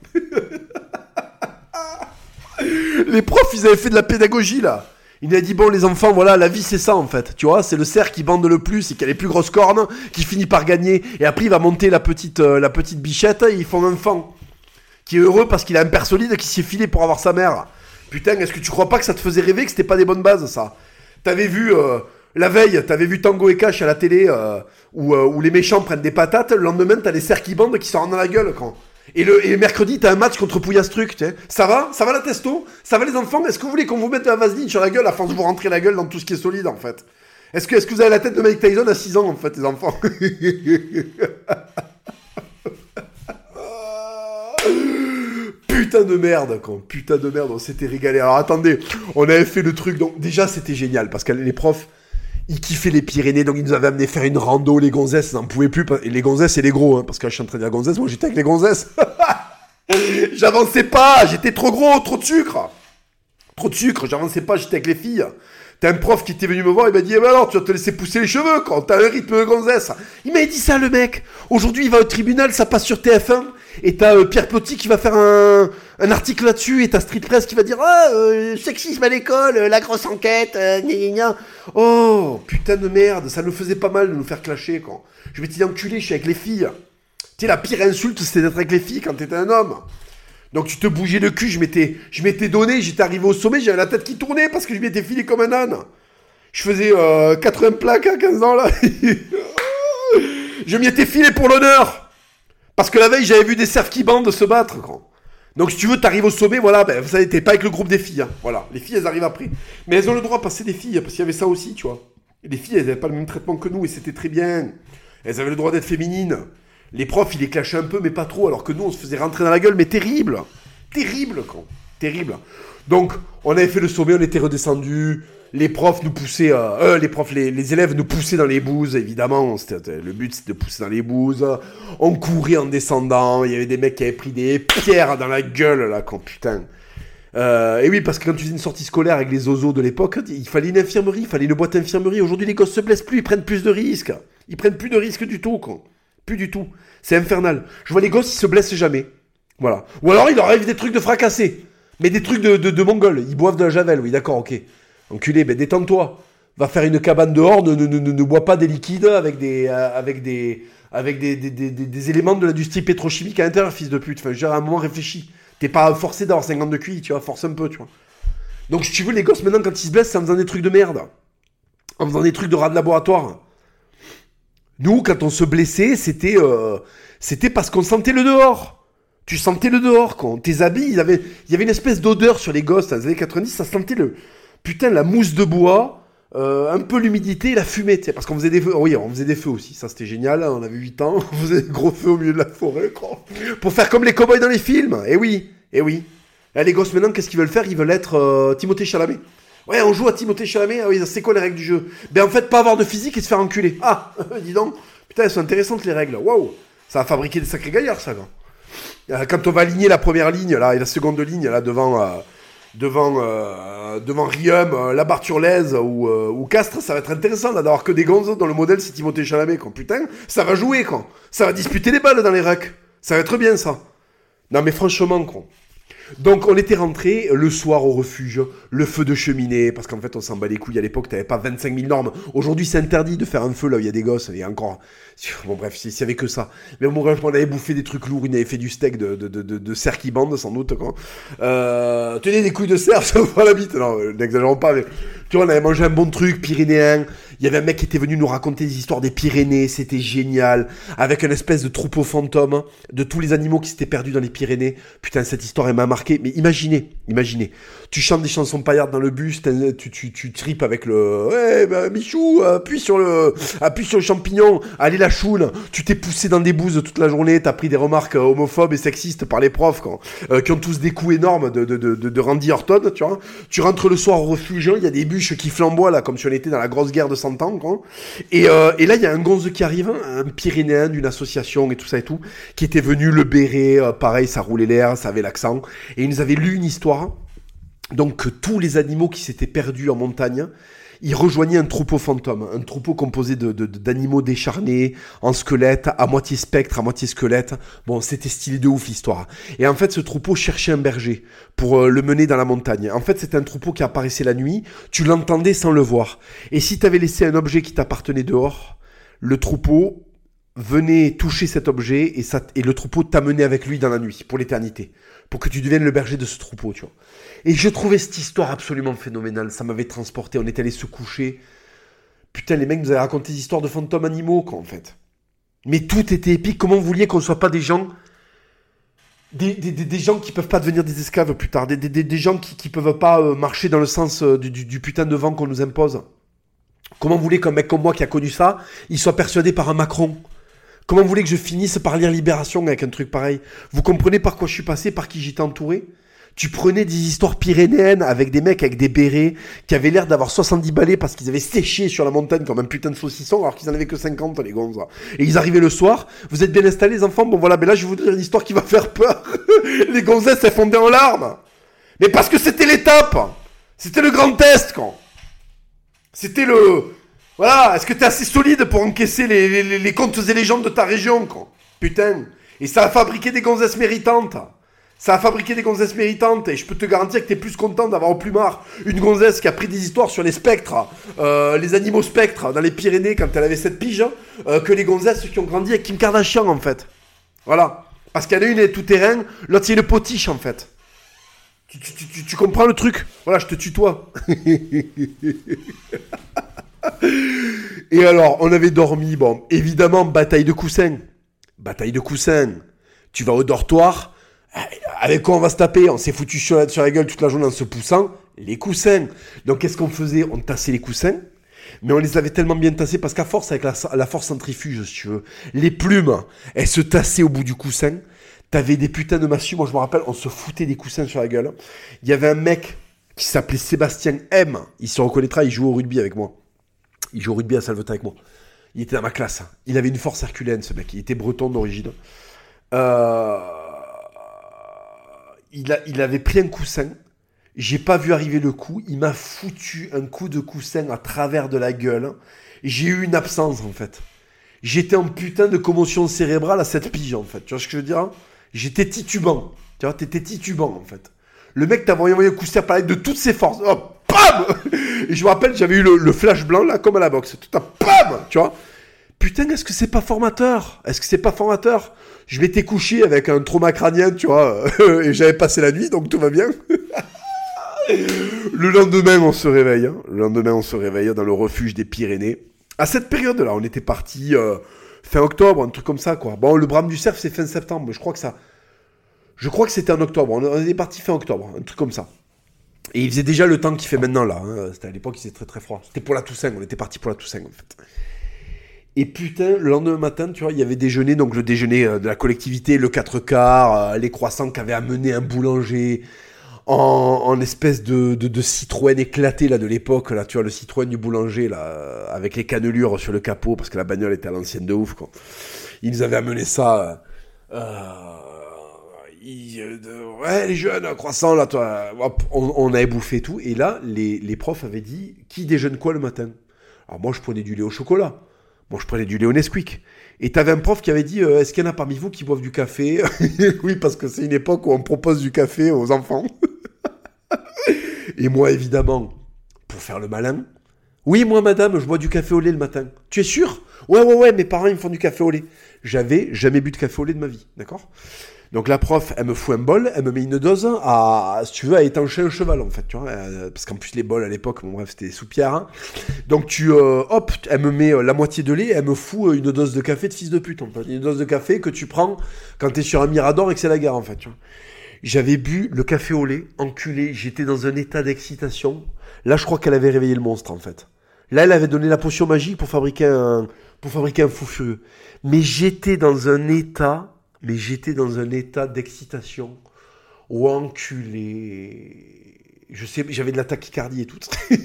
Les profs, ils avaient fait de la pédagogie, là. Il nous a dit, bon, les enfants, voilà, la vie, c'est ça, en fait. Tu vois, c'est le cerf qui bande le plus et qui a les plus grosses cornes, qui finit par gagner. Et après, il va monter la petite, euh, la petite bichette et ils font un enfant. Qui est heureux parce qu'il a un père solide qui s'y est filé pour avoir sa mère. Putain, est-ce que tu crois pas que ça te faisait rêver, que c'était pas des bonnes bases, ça? T'avais vu, euh, la veille, t'avais vu Tango et Cash à la télé, euh, où, euh, où les méchants prennent des patates, le lendemain, t'as les cerfs qui bandent qui s'en rendent dans la gueule, quand. Et le, et mercredi, t'as un match contre Pouillastruc, tu sais. Ça va? Ça va la testo? Ça va les enfants? Est-ce que vous voulez qu'on vous mette de la vaseline sur la gueule à force de vous rentrer la gueule dans tout ce qui est solide, en fait? Est-ce que, est-ce que vous avez la tête de Mike Tyson à six ans, en fait, les enfants? Putain de merde, quoi. Putain de merde, on s'était régalé. Alors attendez, on avait fait le truc, donc déjà c'était génial, parce que les profs, ils kiffaient les Pyrénées, donc ils nous avaient amené faire une rando, les gonzesses, ils n'en pouvaient plus, et les gonzesses et les gros, hein, parce que là, je suis en train de dire gonzesses, moi j'étais avec les gonzesses. J'avançais pas, j'étais trop gros, trop de sucre. Trop de sucre, j'avançais pas, j'étais avec les filles. T'as un prof qui était venu me voir, il m'a dit, eh ben alors, tu vas te laisser pousser les cheveux, quand t'as un rythme de gonzesse. Il m'a dit ça, le mec. Aujourd'hui, il va au tribunal, ça passe sur T F un, et t'as euh, Pierre Plotti qui va faire un, un article là-dessus, et t'as Street Press qui va dire, ah, euh, sexisme à l'école, euh, la grosse enquête, euh, gna gna gna. Oh, putain de merde, ça nous faisait pas mal de nous faire clasher, quoi. Je m'étais dit, enculé, je suis avec les filles. Tu sais, la pire insulte, c'était d'être avec les filles quand t'étais un homme. Donc tu te bougeais le cul, je m'étais, je m'étais donné, j'étais arrivé au sommet, j'avais la tête qui tournait parce que je m'étais filé comme un âne. Je faisais euh, quatre-vingts plaques à quinze ans là. Je m'y étais filé pour l'honneur. Parce que la veille, j'avais vu des cerfs qui bandent se battre. Quoi. Donc si tu veux, t'arrives au sommet, voilà, ben vous savez, t'es pas avec le groupe des filles. Hein. Voilà, les filles, elles arrivent après. Mais elles ont le droit de passer des filles, parce qu'il y avait ça aussi, tu vois. Et les filles, elles n'avaient pas le même traitement que nous, et c'était très bien. Elles avaient le droit d'être féminines. Les profs, ils les clashaient un peu, mais pas trop, alors que nous, on se faisait rentrer dans la gueule, mais terrible. Terrible, quoi. Terrible. Donc, on avait fait le sommet, on était redescendu. Les profs nous poussaient, euh, euh, les profs, les, les élèves nous poussaient dans les bouses, évidemment. C'était, le but, c'était de pousser dans les bouses. On courait en descendant. Il y avait des mecs qui avaient pris des pierres dans la gueule, là, quand putain. Euh, et oui, parce que quand tu faisais une sortie scolaire avec les zozos de l'époque, il fallait une infirmerie, il fallait une boîte infirmerie. Aujourd'hui, les gosses se blessent plus, ils prennent plus de risques. Ils prennent plus de risques du tout, quoi. Plus du tout. C'est infernal. Je vois les gosses, ils se blessent jamais. Voilà. Ou alors, il leur arrive des trucs de fracassés. Mais des trucs de, de, de mongols. Ils boivent de la javel, oui, d'accord, ok. Enculé, ben détends-toi. Va faire une cabane dehors, ne, ne, ne, ne bois pas des liquides avec des, euh, avec des, avec des, des, des, des, des éléments de l'industrie pétrochimique à l'intérieur, fils de pute. Enfin, je veux dire, à un moment, réfléchis. T'es pas forcé d'avoir cinquante de Q I, tu vois, force un peu, tu vois. Donc, si tu veux, les gosses, maintenant, quand ils se blessent, c'est en faisant des trucs de merde. En faisant des trucs de rat de laboratoire. Nous, quand on se blessait, c'était, euh, c'était parce qu'on sentait le dehors. Tu sentais le dehors, quoi. Tes habits, il y avait, il y avait une espèce d'odeur sur les gosses dans les années quatre-vingt-dix, ça sentait le, putain, la mousse de bois, euh, un peu l'humidité et la fumée, tu sais, parce qu'on faisait des feux, oui, on faisait des feux aussi, ça c'était génial, on avait huit ans, on faisait des gros feux au milieu de la forêt, quoi. Pour faire comme les cow-boys dans les films, eh oui, eh oui. Là, les gosses, maintenant, qu'est-ce qu'ils veulent faire? Ils veulent être euh, Timothée Chalamet. Ouais, on joue à Timothée Chalamet, ah oui, c'est quoi les règles du jeu? Ben en fait, pas avoir de physique et se faire enculer. Ah, dis donc, putain, elles sont intéressantes les règles, waouh, ça a fabriqué des sacrés gaillards, ça, quoi. Quand on va aligner la première ligne là et la seconde ligne là devant euh, devant euh, devant Rium, euh, la Barturlaise ou euh, ou Castres, ça va être intéressant là d'avoir que des gonzes dans le modèle c'est Timothée Chalamet quoi. Putain, ça va jouer quoi. Ça va disputer les balles dans les racks. Ça va être bien ça. Non mais franchement quoi. Donc on était rentré le soir au refuge, le feu de cheminée, parce qu'en fait on s'en bat les couilles à l'époque, t'avais pas vingt-cinq mille normes. Aujourd'hui c'est interdit de faire un feu là où il y a des gosses, et encore... Bon bref, s'il y avait que ça. Mais bon bref, on avait bouffé des trucs lourds, il avait fait du steak de, de, de, de, de cerf qui bande sans doute quoi. Euh, tenez des couilles de cerf, ça ouvre la bite, non, n'exagérons pas, mais... Tu vois, on avait mangé un bon truc, pyrénéen. Il y avait un mec qui était venu nous raconter des histoires des Pyrénées, c'était génial. Avec une espèce de troupeau fantôme de tous les animaux qui s'étaient perdus dans les Pyrénées. Putain, cette histoire, elle m'a marqué. Mais imaginez, imaginez. Tu chantes des chansons paillardes dans le bus, tu, tu, tu tripes avec le... Ouais, bah, Michou, appuie sur le, appuie sur le champignon. Allez, la choune. Tu t'es poussé dans des bouses toute la journée, t'as pris des remarques homophobes et sexistes par les profs, quoi, euh, qui ont tous des coups énormes de, de, de, de, de Randy Orton, tu vois. Tu rentres le soir au refuge, il y a des bûches qui flamboient, là, comme si on était dans la grosse guerre de cent ans, quoi. Et, euh, et là, il y a un gonze qui arrive, un Pyrénéen d'une association et tout ça et tout, qui était venu, le béret, euh, pareil, ça roulait l'air, ça avait l'accent, et il nous avait lu une histoire, donc que tous les animaux qui s'étaient perdus en montagne, ils rejoignaient un troupeau fantôme, un troupeau composé de, de, d'animaux décharnés, en squelette, à moitié spectre, à moitié squelette. Bon, c'était stylé de ouf l'histoire. Et en fait, ce troupeau cherchait un berger pour euh, le mener dans la montagne. En fait, c'était un troupeau qui apparaissait la nuit, tu l'entendais sans le voir. Et si t'avais laissé un objet qui t'appartenait dehors, le troupeau venait toucher cet objet et, ça, et le troupeau t'amenait avec lui dans la nuit, pour l'éternité, pour que tu deviennes le berger de ce troupeau, tu vois. Et je trouvais cette histoire absolument phénoménale, ça m'avait transporté, on était allé se coucher. Putain, les mecs nous avaient raconté des histoires de fantômes animaux, quoi, en fait. Mais tout était épique, comment vous vouliez qu'on soit pas des gens Des, des, des, des gens qui peuvent pas devenir des esclaves plus tard. Des, des, des gens qui, qui peuvent pas euh, marcher dans le sens euh, du, du, du putain de vent qu'on nous impose. Comment vous voulez qu'un mec comme moi qui a connu ça, il soit persuadé par un Macron? Comment vous voulez que je finisse par lire Libération avec un truc pareil? Vous comprenez par quoi je suis passé, par qui j'étais entouré? Tu prenais des histoires pyrénéennes avec des mecs avec des bérets qui avaient l'air d'avoir soixante-dix balais parce qu'ils avaient séché sur la montagne comme un putain de saucisson alors qu'ils en avaient que cinquante, les gonzes. Et ils arrivaient le soir. Vous êtes bien installés, les enfants? Bon voilà, mais là je vais vous dire une histoire qui va faire peur. Les gonzesses, elles fondaient en larmes. Mais parce que c'était l'étape. C'était le grand test, quand. C'était le... Voilà, est-ce que t'es assez solide pour encaisser les, les, les, les contes et légendes de ta région, quoi? Putain. Et ça a fabriqué des gonzesses méritantes. Ça a fabriqué des gonzesses méritantes. Et je peux te garantir que t'es plus content d'avoir au plumard une gonzesse qui a pris des histoires sur les spectres, euh, les animaux spectres dans les Pyrénées quand elle avait sept piges, euh, que les gonzesses qui ont grandi avec Kim Kardashian, en fait. Voilà. Parce qu'il y en a une, elle est tout terrain, l'autre, c'est une potiche, en fait. Tu, tu, tu, tu comprends le truc? Voilà, je te tutoie. Et alors, on avait dormi, bon, évidemment, bataille de coussins. Bataille de coussins. Tu vas au dortoir, avec quoi on va se taper? On s'est foutu sur la, sur la gueule toute la journée en se poussant. Les coussins. Donc, qu'est-ce qu'on faisait? On tassait les coussins, mais on les avait tellement bien tassés, parce qu'à force, avec la, la force centrifuge, si tu veux, les plumes, elles se tassaient au bout du coussin. T'avais des putains de massues, moi je me rappelle, on se foutait des coussins sur la gueule. Il y avait un mec qui s'appelait Sébastien M. Il se reconnaîtra, il joue au rugby avec moi. Il joue au rugby à Salvetin avec moi. Il était dans ma classe. Il avait une force herculéenne, ce mec. Il était breton d'origine. Euh... Il, a, il avait pris un coussin. J'ai pas vu arriver le coup. Il m'a foutu un coup de coussin à travers de la gueule. J'ai eu une absence, en fait. J'étais en putain de commotion cérébrale à cette pige, en fait. Tu vois ce que je veux dire? J'étais titubant. Tu vois, t'étais titubant, en fait. Le mec t'avait envoyé un coup de palette de toutes ses forces. Oh, bam! Et je me rappelle, j'avais eu le, le flash blanc, là, comme à la boxe. Tout à bam! Tu vois? Putain, est-ce que c'est pas formateur? Est-ce que c'est pas formateur? Je m'étais couché avec un trauma crânien, tu vois, et j'avais passé la nuit, donc tout va bien. Le lendemain, on se réveille. Hein. Le lendemain, on se réveille dans le refuge des Pyrénées. À cette période-là, on était parti euh, fin octobre, un truc comme ça, quoi. Bon, le Brame du Cerf, c'est fin septembre, mais je crois que ça... Je crois que c'était en octobre. On était parti fin octobre, un truc comme ça. Et il faisait déjà le temps qu'il fait maintenant, là. Hein. C'était à l'époque, il faisait très très froid. C'était pour la Toussaint, on était parti pour la Toussaint, en fait. Et putain, le lendemain matin, tu vois, il y avait déjeuner, donc le déjeuner euh, de la collectivité, le quatre quarts, euh, les croissants qu'avait amené un boulanger... En, en espèce de, de, de Citroën éclaté là de l'époque, là, tu vois, le Citroën du boulanger là, avec les cannelures sur le capot parce que la bagnole était à l'ancienne de ouf, quoi. Ils nous avaient amené ça. Euh, ils, euh, ouais, les jeunes, croissants là, toi, hop, on, on avait bouffé tout. Et là, les, les profs avaient dit qui déjeune quoi le matin? Alors moi, je prenais du lait au chocolat. Moi, je prenais du lait au Nesquik. Et t'avais un prof qui avait dit euh, est-ce qu'il y en a parmi vous qui boivent du café? Oui, parce que c'est une époque où on propose du café aux enfants. Et moi, évidemment, pour faire le malin, oui, moi, madame, je bois du café au lait le matin. Tu es sûr? Ouais, ouais, ouais, mes parents, ils me font du café au lait. J'avais jamais bu de café au lait de ma vie, d'accord? Donc la prof, elle me fout un bol, elle me met une dose à, si tu veux, à étancher un cheval, en fait, tu vois, euh, parce qu'en plus, les bols, à l'époque, bon, bref, c'était des soupières, hein. Donc tu, euh, hop, elle me met euh, la moitié de lait, elle me fout euh, une dose de café de fils de pute, en fait. Une dose de café que tu prends quand t'es sur un mirador et que c'est la guerre, en fait, tu vois. J'avais bu le café au lait, enculé, j'étais dans un état d'excitation. Là, je crois qu'elle avait réveillé le monstre, en fait. Là, elle avait donné la potion magique pour fabriquer un, pour fabriquer un fou furieux. Mais j'étais dans un état, mais j'étais dans un état d'excitation. Oh, enculé. Je sais, j'avais de la tachycardie et tout.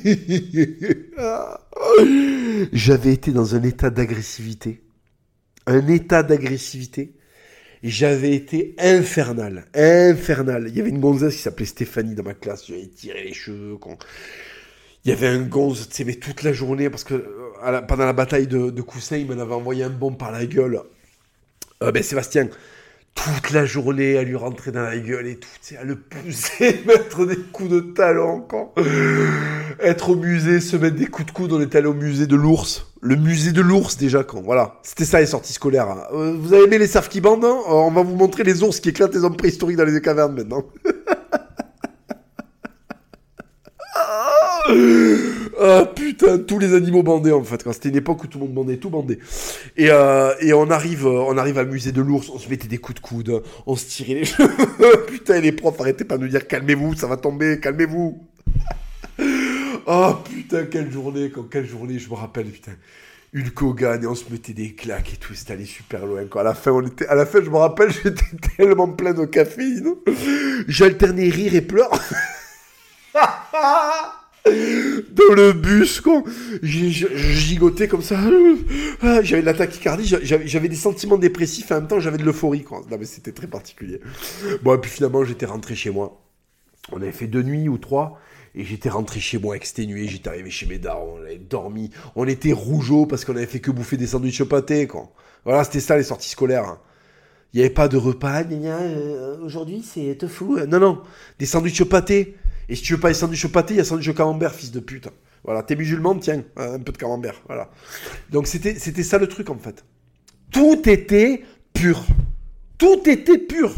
J'avais été dans un état d'agressivité. Un état d'agressivité. Et j'avais été infernal, infernal. Il y avait une gonzesse qui s'appelait Stéphanie dans ma classe, j'avais tiré les cheveux. Quand... Il y avait un gonze, tu sais, mais toute la journée, parce que à la, pendant la bataille de, de Coussins, il m'en avait envoyé un bombe par la gueule. Euh, ben Sébastien, toute la journée, à lui rentrer dans la gueule et tout, tu sais, à le pousser, mettre des coups de talon encore. Être au musée, se mettre des coups de coude, on était allé au musée de l'ours. Le musée de l'ours, déjà, quand, voilà. C'était ça, les sorties scolaires. Hein. Euh, vous avez aimé les cerfs qui bandent, hein? On va vous montrer les ours qui éclatent les hommes préhistoriques dans les cavernes, maintenant. Ah putain, tous les animaux bandaient en fait. Quand c'était une époque où tout le monde bandait, tout bandait. Et, euh, et on arrive, on arrive à musée de l'ours, on se mettait des coups de coude, on se tirait les cheveux. Putain, les profs arrêtaient pas de nous dire calmez-vous, ça va tomber, calmez-vous. Ah putain, quelle journée, quand, quelle journée, je me rappelle, putain. Hulk Hogan, et on se mettait des claques et tout, c'était allé super loin, quoi. À la fin, on était, à la fin, je me rappelle, j'étais tellement plein de caféine. J'alternais rire et pleurs. Dans le bus, quoi. Je, je, je gigotais comme ça. J'avais de la tachycardie, j'avais, j'avais des sentiments dépressifs, et en même temps, j'avais de l'euphorie, quoi. Non, mais c'était très particulier. Bon, et puis finalement, j'étais rentré chez moi. On avait fait deux nuits ou trois. Et j'étais rentré chez moi exténué, j'étais arrivé chez mes darons, on avait dormi, on était rougeaux parce qu'on avait fait que bouffer des sandwichs au pâté, quoi. Voilà, c'était ça les sorties scolaires. Hein. Il n'y avait pas de repas, gna gna, euh, aujourd'hui c'est tofu. Non, non, des sandwichs au pâté. Et si tu veux pas les sandwichs au pâté, il y a sandwich au camembert, fils de pute. Voilà, t'es musulman, tiens, un peu de camembert, voilà. Donc c'était, c'était ça le truc en fait. Tout était pur. Tout était pur.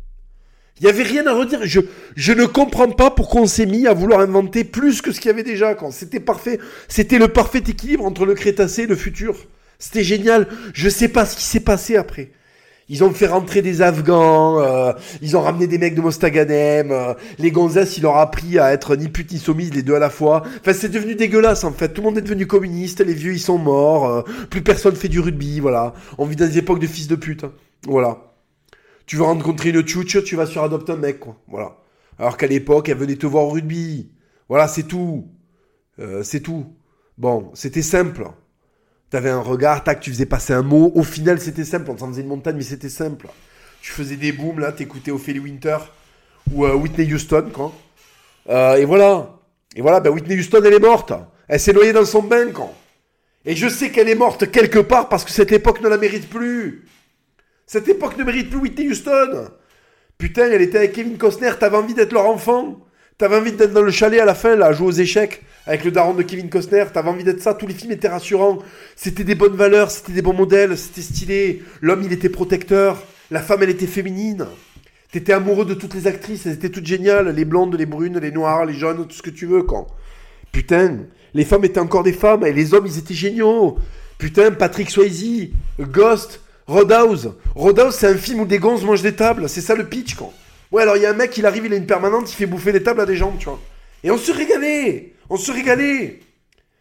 Il n'y avait rien à redire. Je, je ne comprends pas pourquoi on s'est mis à vouloir inventer plus que ce qu'il y avait déjà. Quand c'était parfait. C'était le parfait équilibre entre le Crétacé et le futur. C'était génial. Je sais pas ce qui s'est passé après. Ils ont fait rentrer des Afghans. Euh, ils ont ramené des mecs de Mostaganem. Euh, les gonzesses, il leur a appris à être ni pute ni soumise, les deux à la fois. Enfin, c'est devenu dégueulasse en fait. Tout le monde est devenu communiste. Les vieux, ils sont morts. Euh, plus personne fait du rugby. Voilà. On vit dans des époques de fils de pute. Hein. Voilà. Tu veux rencontrer une tchouche, tu vas sur Adopte un mec, quoi. Voilà. Alors qu'à l'époque, elle venait te voir au rugby. Voilà, c'est tout. Euh, c'est tout. Bon, c'était simple. T'avais un regard, tac, tu faisais passer un mot. Au final, c'était simple. On s'en faisait une montagne, mais c'était simple. Tu faisais des booms, là, t'écoutais Ophélie Winter ou euh, Whitney Houston, quoi. Euh, et voilà. Et voilà, ben Whitney Houston, elle est morte. Elle s'est noyée dans son bain, quoi. Et je sais qu'elle est morte quelque part parce que cette époque ne la mérite plus. Cette époque ne mérite plus Whitney Houston. Putain, elle était avec Kevin Costner, t'avais envie d'être leur enfant. T'avais envie d'être dans le chalet à la fin, là, à jouer aux échecs, avec le daron de Kevin Costner. T'avais envie d'être ça, tous les films étaient rassurants. C'était des bonnes valeurs, c'était des bons modèles, c'était stylé. L'homme, il était protecteur. La femme, elle était féminine. T'étais amoureux de toutes les actrices, elles étaient toutes géniales. Les blondes, les brunes, les noires, les jaunes, tout ce que tu veux, quoi. Putain, les femmes étaient encore des femmes, et les hommes, ils étaient géniaux. Putain, Patrick Swayze, Ghost... Roadhouse. Roadhouse, c'est un film où des gonzes mangent des tables. C'est ça le pitch, quoi. Ouais, alors il y a un mec, il arrive, il a une permanente, il fait bouffer des tables à des gens, tu vois. Et on se régalait. On se régalait. D'accord ?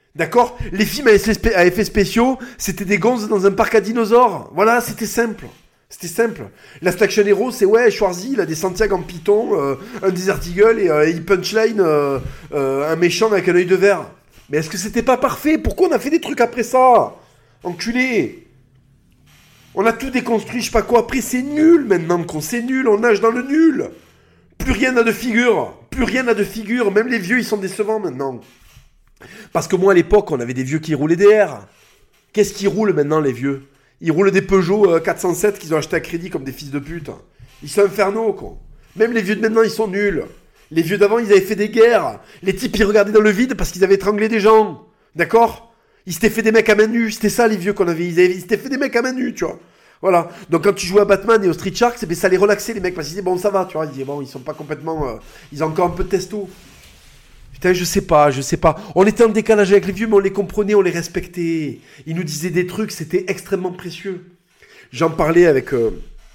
Les films à effets spéciaux, c'était des gonzes dans un parc à dinosaures. Voilà, c'était simple. C'était simple. Last Action Hero, c'est ouais, Schwarzy, il a des Santiago en python, euh, un Desert Eagle et euh, il punchline euh, euh, un méchant avec un œil de verre. Mais est-ce que c'était pas parfait ? Pourquoi on a fait des trucs après ça ? Enculé. On a tout déconstruit, je sais pas quoi. Après, c'est nul maintenant, qu'on c'est nul. On nage dans le nul. Plus rien n'a de figure. Plus rien n'a de figure. Même les vieux, ils sont décevants maintenant. Parce que moi, à l'époque, on avait des vieux qui roulaient des R. Qu'est-ce qu'ils roulent maintenant, les vieux ? Ils roulent des Peugeot euh, quatre cent sept qu'ils ont acheté à crédit comme des fils de pute. Ils sont infernaux, quoi. Même les vieux de maintenant, ils sont nuls. Les vieux d'avant, ils avaient fait des guerres. Les types, ils regardaient dans le vide parce qu'ils avaient étranglé des gens. D'accord ? Ils s'étaient fait des mecs à main nue, c'était ça les vieux qu'on avait, ils, avaient, ils s'étaient fait des mecs à main nue, tu vois. Voilà. Donc quand tu jouais à Batman et au Street Sharks, ça les relaxait les mecs, parce qu'ils disaient bon ça va, tu vois, ils disaient bon ils sont pas complètement, euh, ils ont encore un peu de testo. Putain, je sais pas, je sais pas. On était en décalage avec les vieux, mais on les comprenait, on les respectait. Ils nous disaient des trucs, c'était extrêmement précieux. J'en parlais avec euh,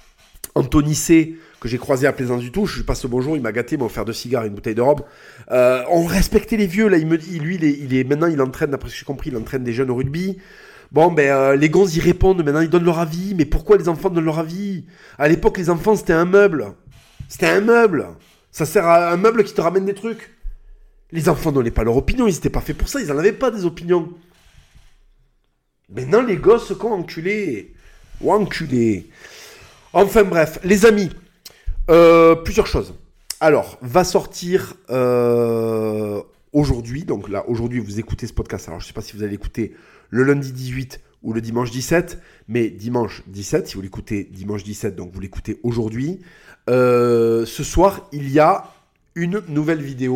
Anthony C, que j'ai croisé à Plaisance du Touche, je lui passe le bonjour, il m'a gâté, il m'a offert deux cigares et une bouteille de robe. Euh, on respectait les vieux, là, il me dit, lui, il est, il est, maintenant, il entraîne, d'après ce que j'ai compris, il entraîne des jeunes au rugby. Bon, ben, euh, les gonzes, ils répondent, maintenant, ils donnent leur avis, mais pourquoi les enfants donnent leur avis ? À l'époque, les enfants, c'était un meuble. C'était un meuble. Ça sert à un meuble qui te ramène des trucs. Les enfants donnaient pas leur opinion, ils étaient pas faits pour ça, ils en avaient pas des opinions. Maintenant, les gosses, quoi, enculés. Ou enculés. Enfin, bref, les amis. Euh, plusieurs choses. Alors, va sortir euh, aujourd'hui, donc là, aujourd'hui, vous écoutez ce podcast, alors je ne sais pas si vous allez l'écouter le lundi dix-huit ou le dimanche dix-sept, mais dimanche dix-sept, si vous l'écoutez dimanche dix-sept, donc vous l'écoutez aujourd'hui, euh, ce soir, il y a une nouvelle vidéo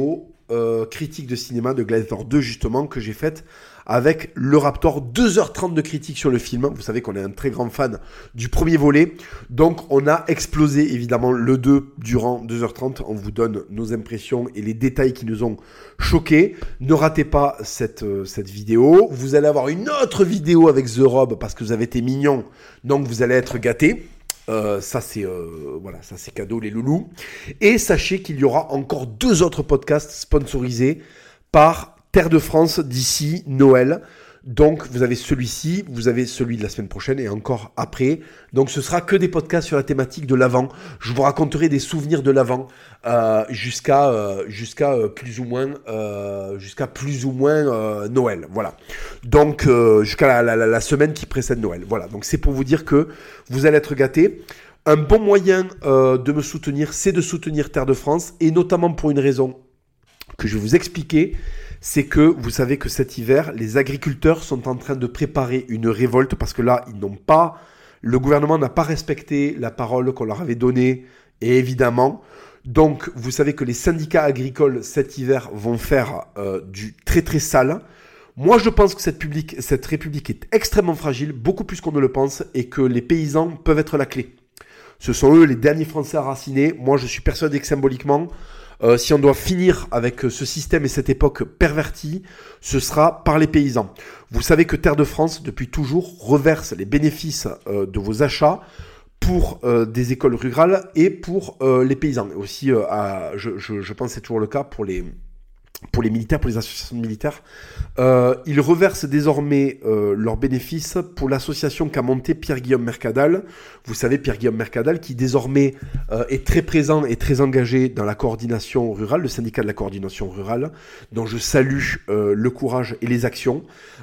euh, critique de cinéma de Gladiator deux, justement, que j'ai faite avec le Raptor. deux heures trente de critique sur le film. Vous savez qu'on est un très grand fan du premier volet. Donc, on a explosé, évidemment, le deux durant deux heures trente. On vous donne nos impressions et les détails qui nous ont choqués. Ne ratez pas cette, euh, cette vidéo. Vous allez avoir une autre vidéo avec The Rob parce que vous avez été mignons. Donc, vous allez être gâtés. Euh, ça c'est euh, voilà, ça c'est cadeau les loulous. Et sachez qu'il y aura encore deux autres podcasts sponsorisés par Terre de France d'ici Noël. Donc vous avez celui-ci, vous avez celui de la semaine prochaine et encore après. Donc ce sera que des podcasts sur la thématique de l'Avent. Je vous raconterai des souvenirs de l'Avent euh, jusqu'à euh, jusqu'à euh, plus ou moins euh, jusqu'à plus ou moins euh, Noël. Voilà. Donc euh, jusqu'à la, la, la semaine qui précède Noël. Voilà. Donc c'est pour vous dire que vous allez être gâtés. Un bon moyen euh, de me soutenir, c'est de soutenir Terre de France et notamment pour une raison que je vais vous expliquer. C'est que vous savez que cet hiver, les agriculteurs sont en train de préparer une révolte parce que là, ils n'ont pas, le gouvernement n'a pas respecté la parole qu'on leur avait donnée, et évidemment. Donc, vous savez que les syndicats agricoles cet hiver vont faire euh, du très très sale. Moi, je pense que cette, public, cette république est extrêmement fragile, beaucoup plus qu'on ne le pense, et que les paysans peuvent être la clé. Ce sont eux les derniers Français enracinés. Moi, je suis persuadé que symboliquement, Euh, si on doit finir avec ce système et cette époque pervertie, ce sera par les paysans. Vous savez que Terre de France, depuis toujours, reverse les bénéfices euh, de vos achats pour euh, des écoles rurales et pour euh, les paysans. Et aussi, euh, à, je, je, je pense que c'est toujours le cas pour les... pour les militaires, pour les associations de militaires. Euh, ils reversent désormais euh, leurs bénéfices pour l'association qu'a montée Pierre-Guillaume Mercadal. Vous savez, Pierre-Guillaume Mercadal, qui désormais euh, est très présent et très engagé dans la coordination rurale, le syndicat de la coordination rurale, dont je salue euh, le courage et les actions.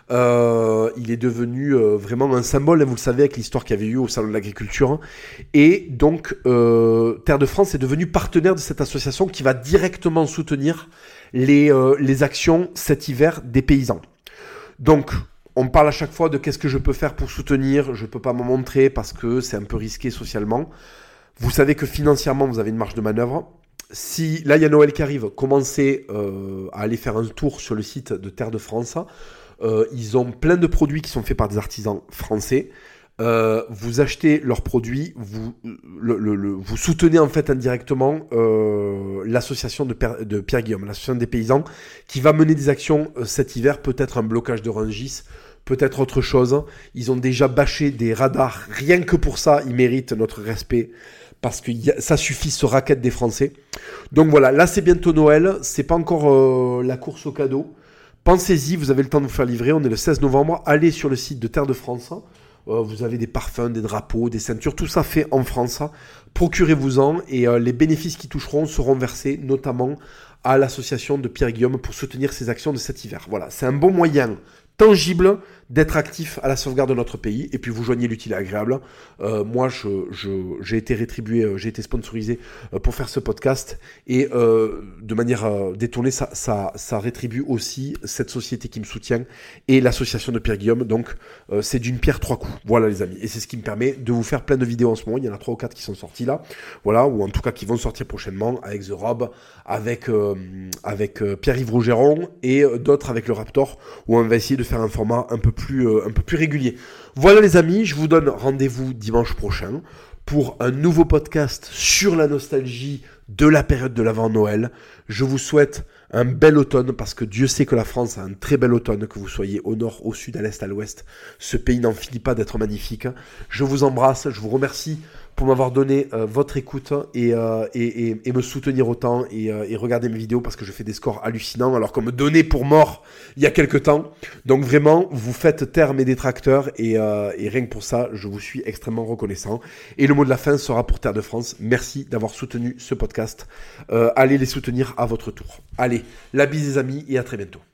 Euh, il est devenu euh, vraiment un symbole, hein, vous le savez, avec l'histoire qu'il y avait eu au Salon de l'Agriculture. Et donc, euh, Terre de France est devenu partenaire de cette association qui va directement soutenir les, euh, les actions cet hiver des paysans. Donc, on parle à chaque fois de qu'est-ce que je peux faire pour soutenir. Je ne peux pas m'en montrer parce que c'est un peu risqué socialement. Vous savez que financièrement, vous avez une marge de manœuvre. Si, là, il y a Noël qui arrive, commencez euh, à aller faire un tour sur le site de Terre de France. Euh, ils ont plein de produits qui sont faits par des artisans français. Euh, vous achetez leurs produits, vous, le, le, le, vous soutenez en fait indirectement euh, l'association de, Per, de Pierre-Guillaume, l'association des paysans, qui va mener des actions euh, cet hiver, peut-être un blocage de Rungis, peut-être autre chose. Ils ont déjà bâché des radars, rien que pour ça, ils méritent notre respect, parce que y a, ça suffit, ce racket des Français. Donc voilà, là c'est bientôt Noël, c'est pas encore euh, la course au cadeau. Pensez-y, vous avez le temps de vous faire livrer, on est le seize novembre, allez sur le site de Terre de France. Euh, vous avez des parfums, des drapeaux, des ceintures, tout ça fait en France. Procurez-vous-en et euh, les bénéfices qui toucheront seront versés notamment à l'association de Pierre-Guillaume pour soutenir ses actions de cet hiver. Voilà, c'est un bon moyen tangible d'être actif à la sauvegarde de notre pays, et puis vous joignez l'utile et agréable. Euh, moi, je, je, j'ai été rétribué, euh, j'ai été sponsorisé euh, pour faire ce podcast, et euh, de manière euh, détournée, ça, ça, ça rétribue aussi cette société qui me soutient et l'association de Pierre-Guillaume. Donc, euh, c'est d'une pierre trois coups. Voilà, les amis, et c'est ce qui me permet de vous faire plein de vidéos en ce moment. Il y en a trois ou quatre qui sont sorties là, voilà, ou en tout cas qui vont sortir prochainement avec The Rob, avec euh, avec euh, Pierre-Yves Rougeron et euh, d'autres avec le Raptor, où on va essayer de faire un format un peu plus euh, un peu plus régulier. Voilà les amis, je vous donne rendez-vous dimanche prochain pour un nouveau podcast sur la nostalgie de la période de l'avant-Noël. Je vous souhaite un bel automne, parce que Dieu sait que la France a un très bel automne, que vous soyez au nord, au sud, à l'est, à l'ouest. Ce pays n'en finit pas d'être magnifique. Je vous embrasse, je vous remercie pour m'avoir donné euh, votre écoute et, euh, et, et, et me soutenir autant et, euh, et regarder mes vidéos, parce que je fais des scores hallucinants alors qu'on me donnait pour mort il y a quelques temps. Donc vraiment, vous faites taire mes détracteurs et, euh, et rien que pour ça, je vous suis extrêmement reconnaissant. Et le mot de la fin sera pour Terre de France. Merci d'avoir soutenu ce podcast. Euh, allez les soutenir à votre tour. Allez, la bise les amis et à très bientôt.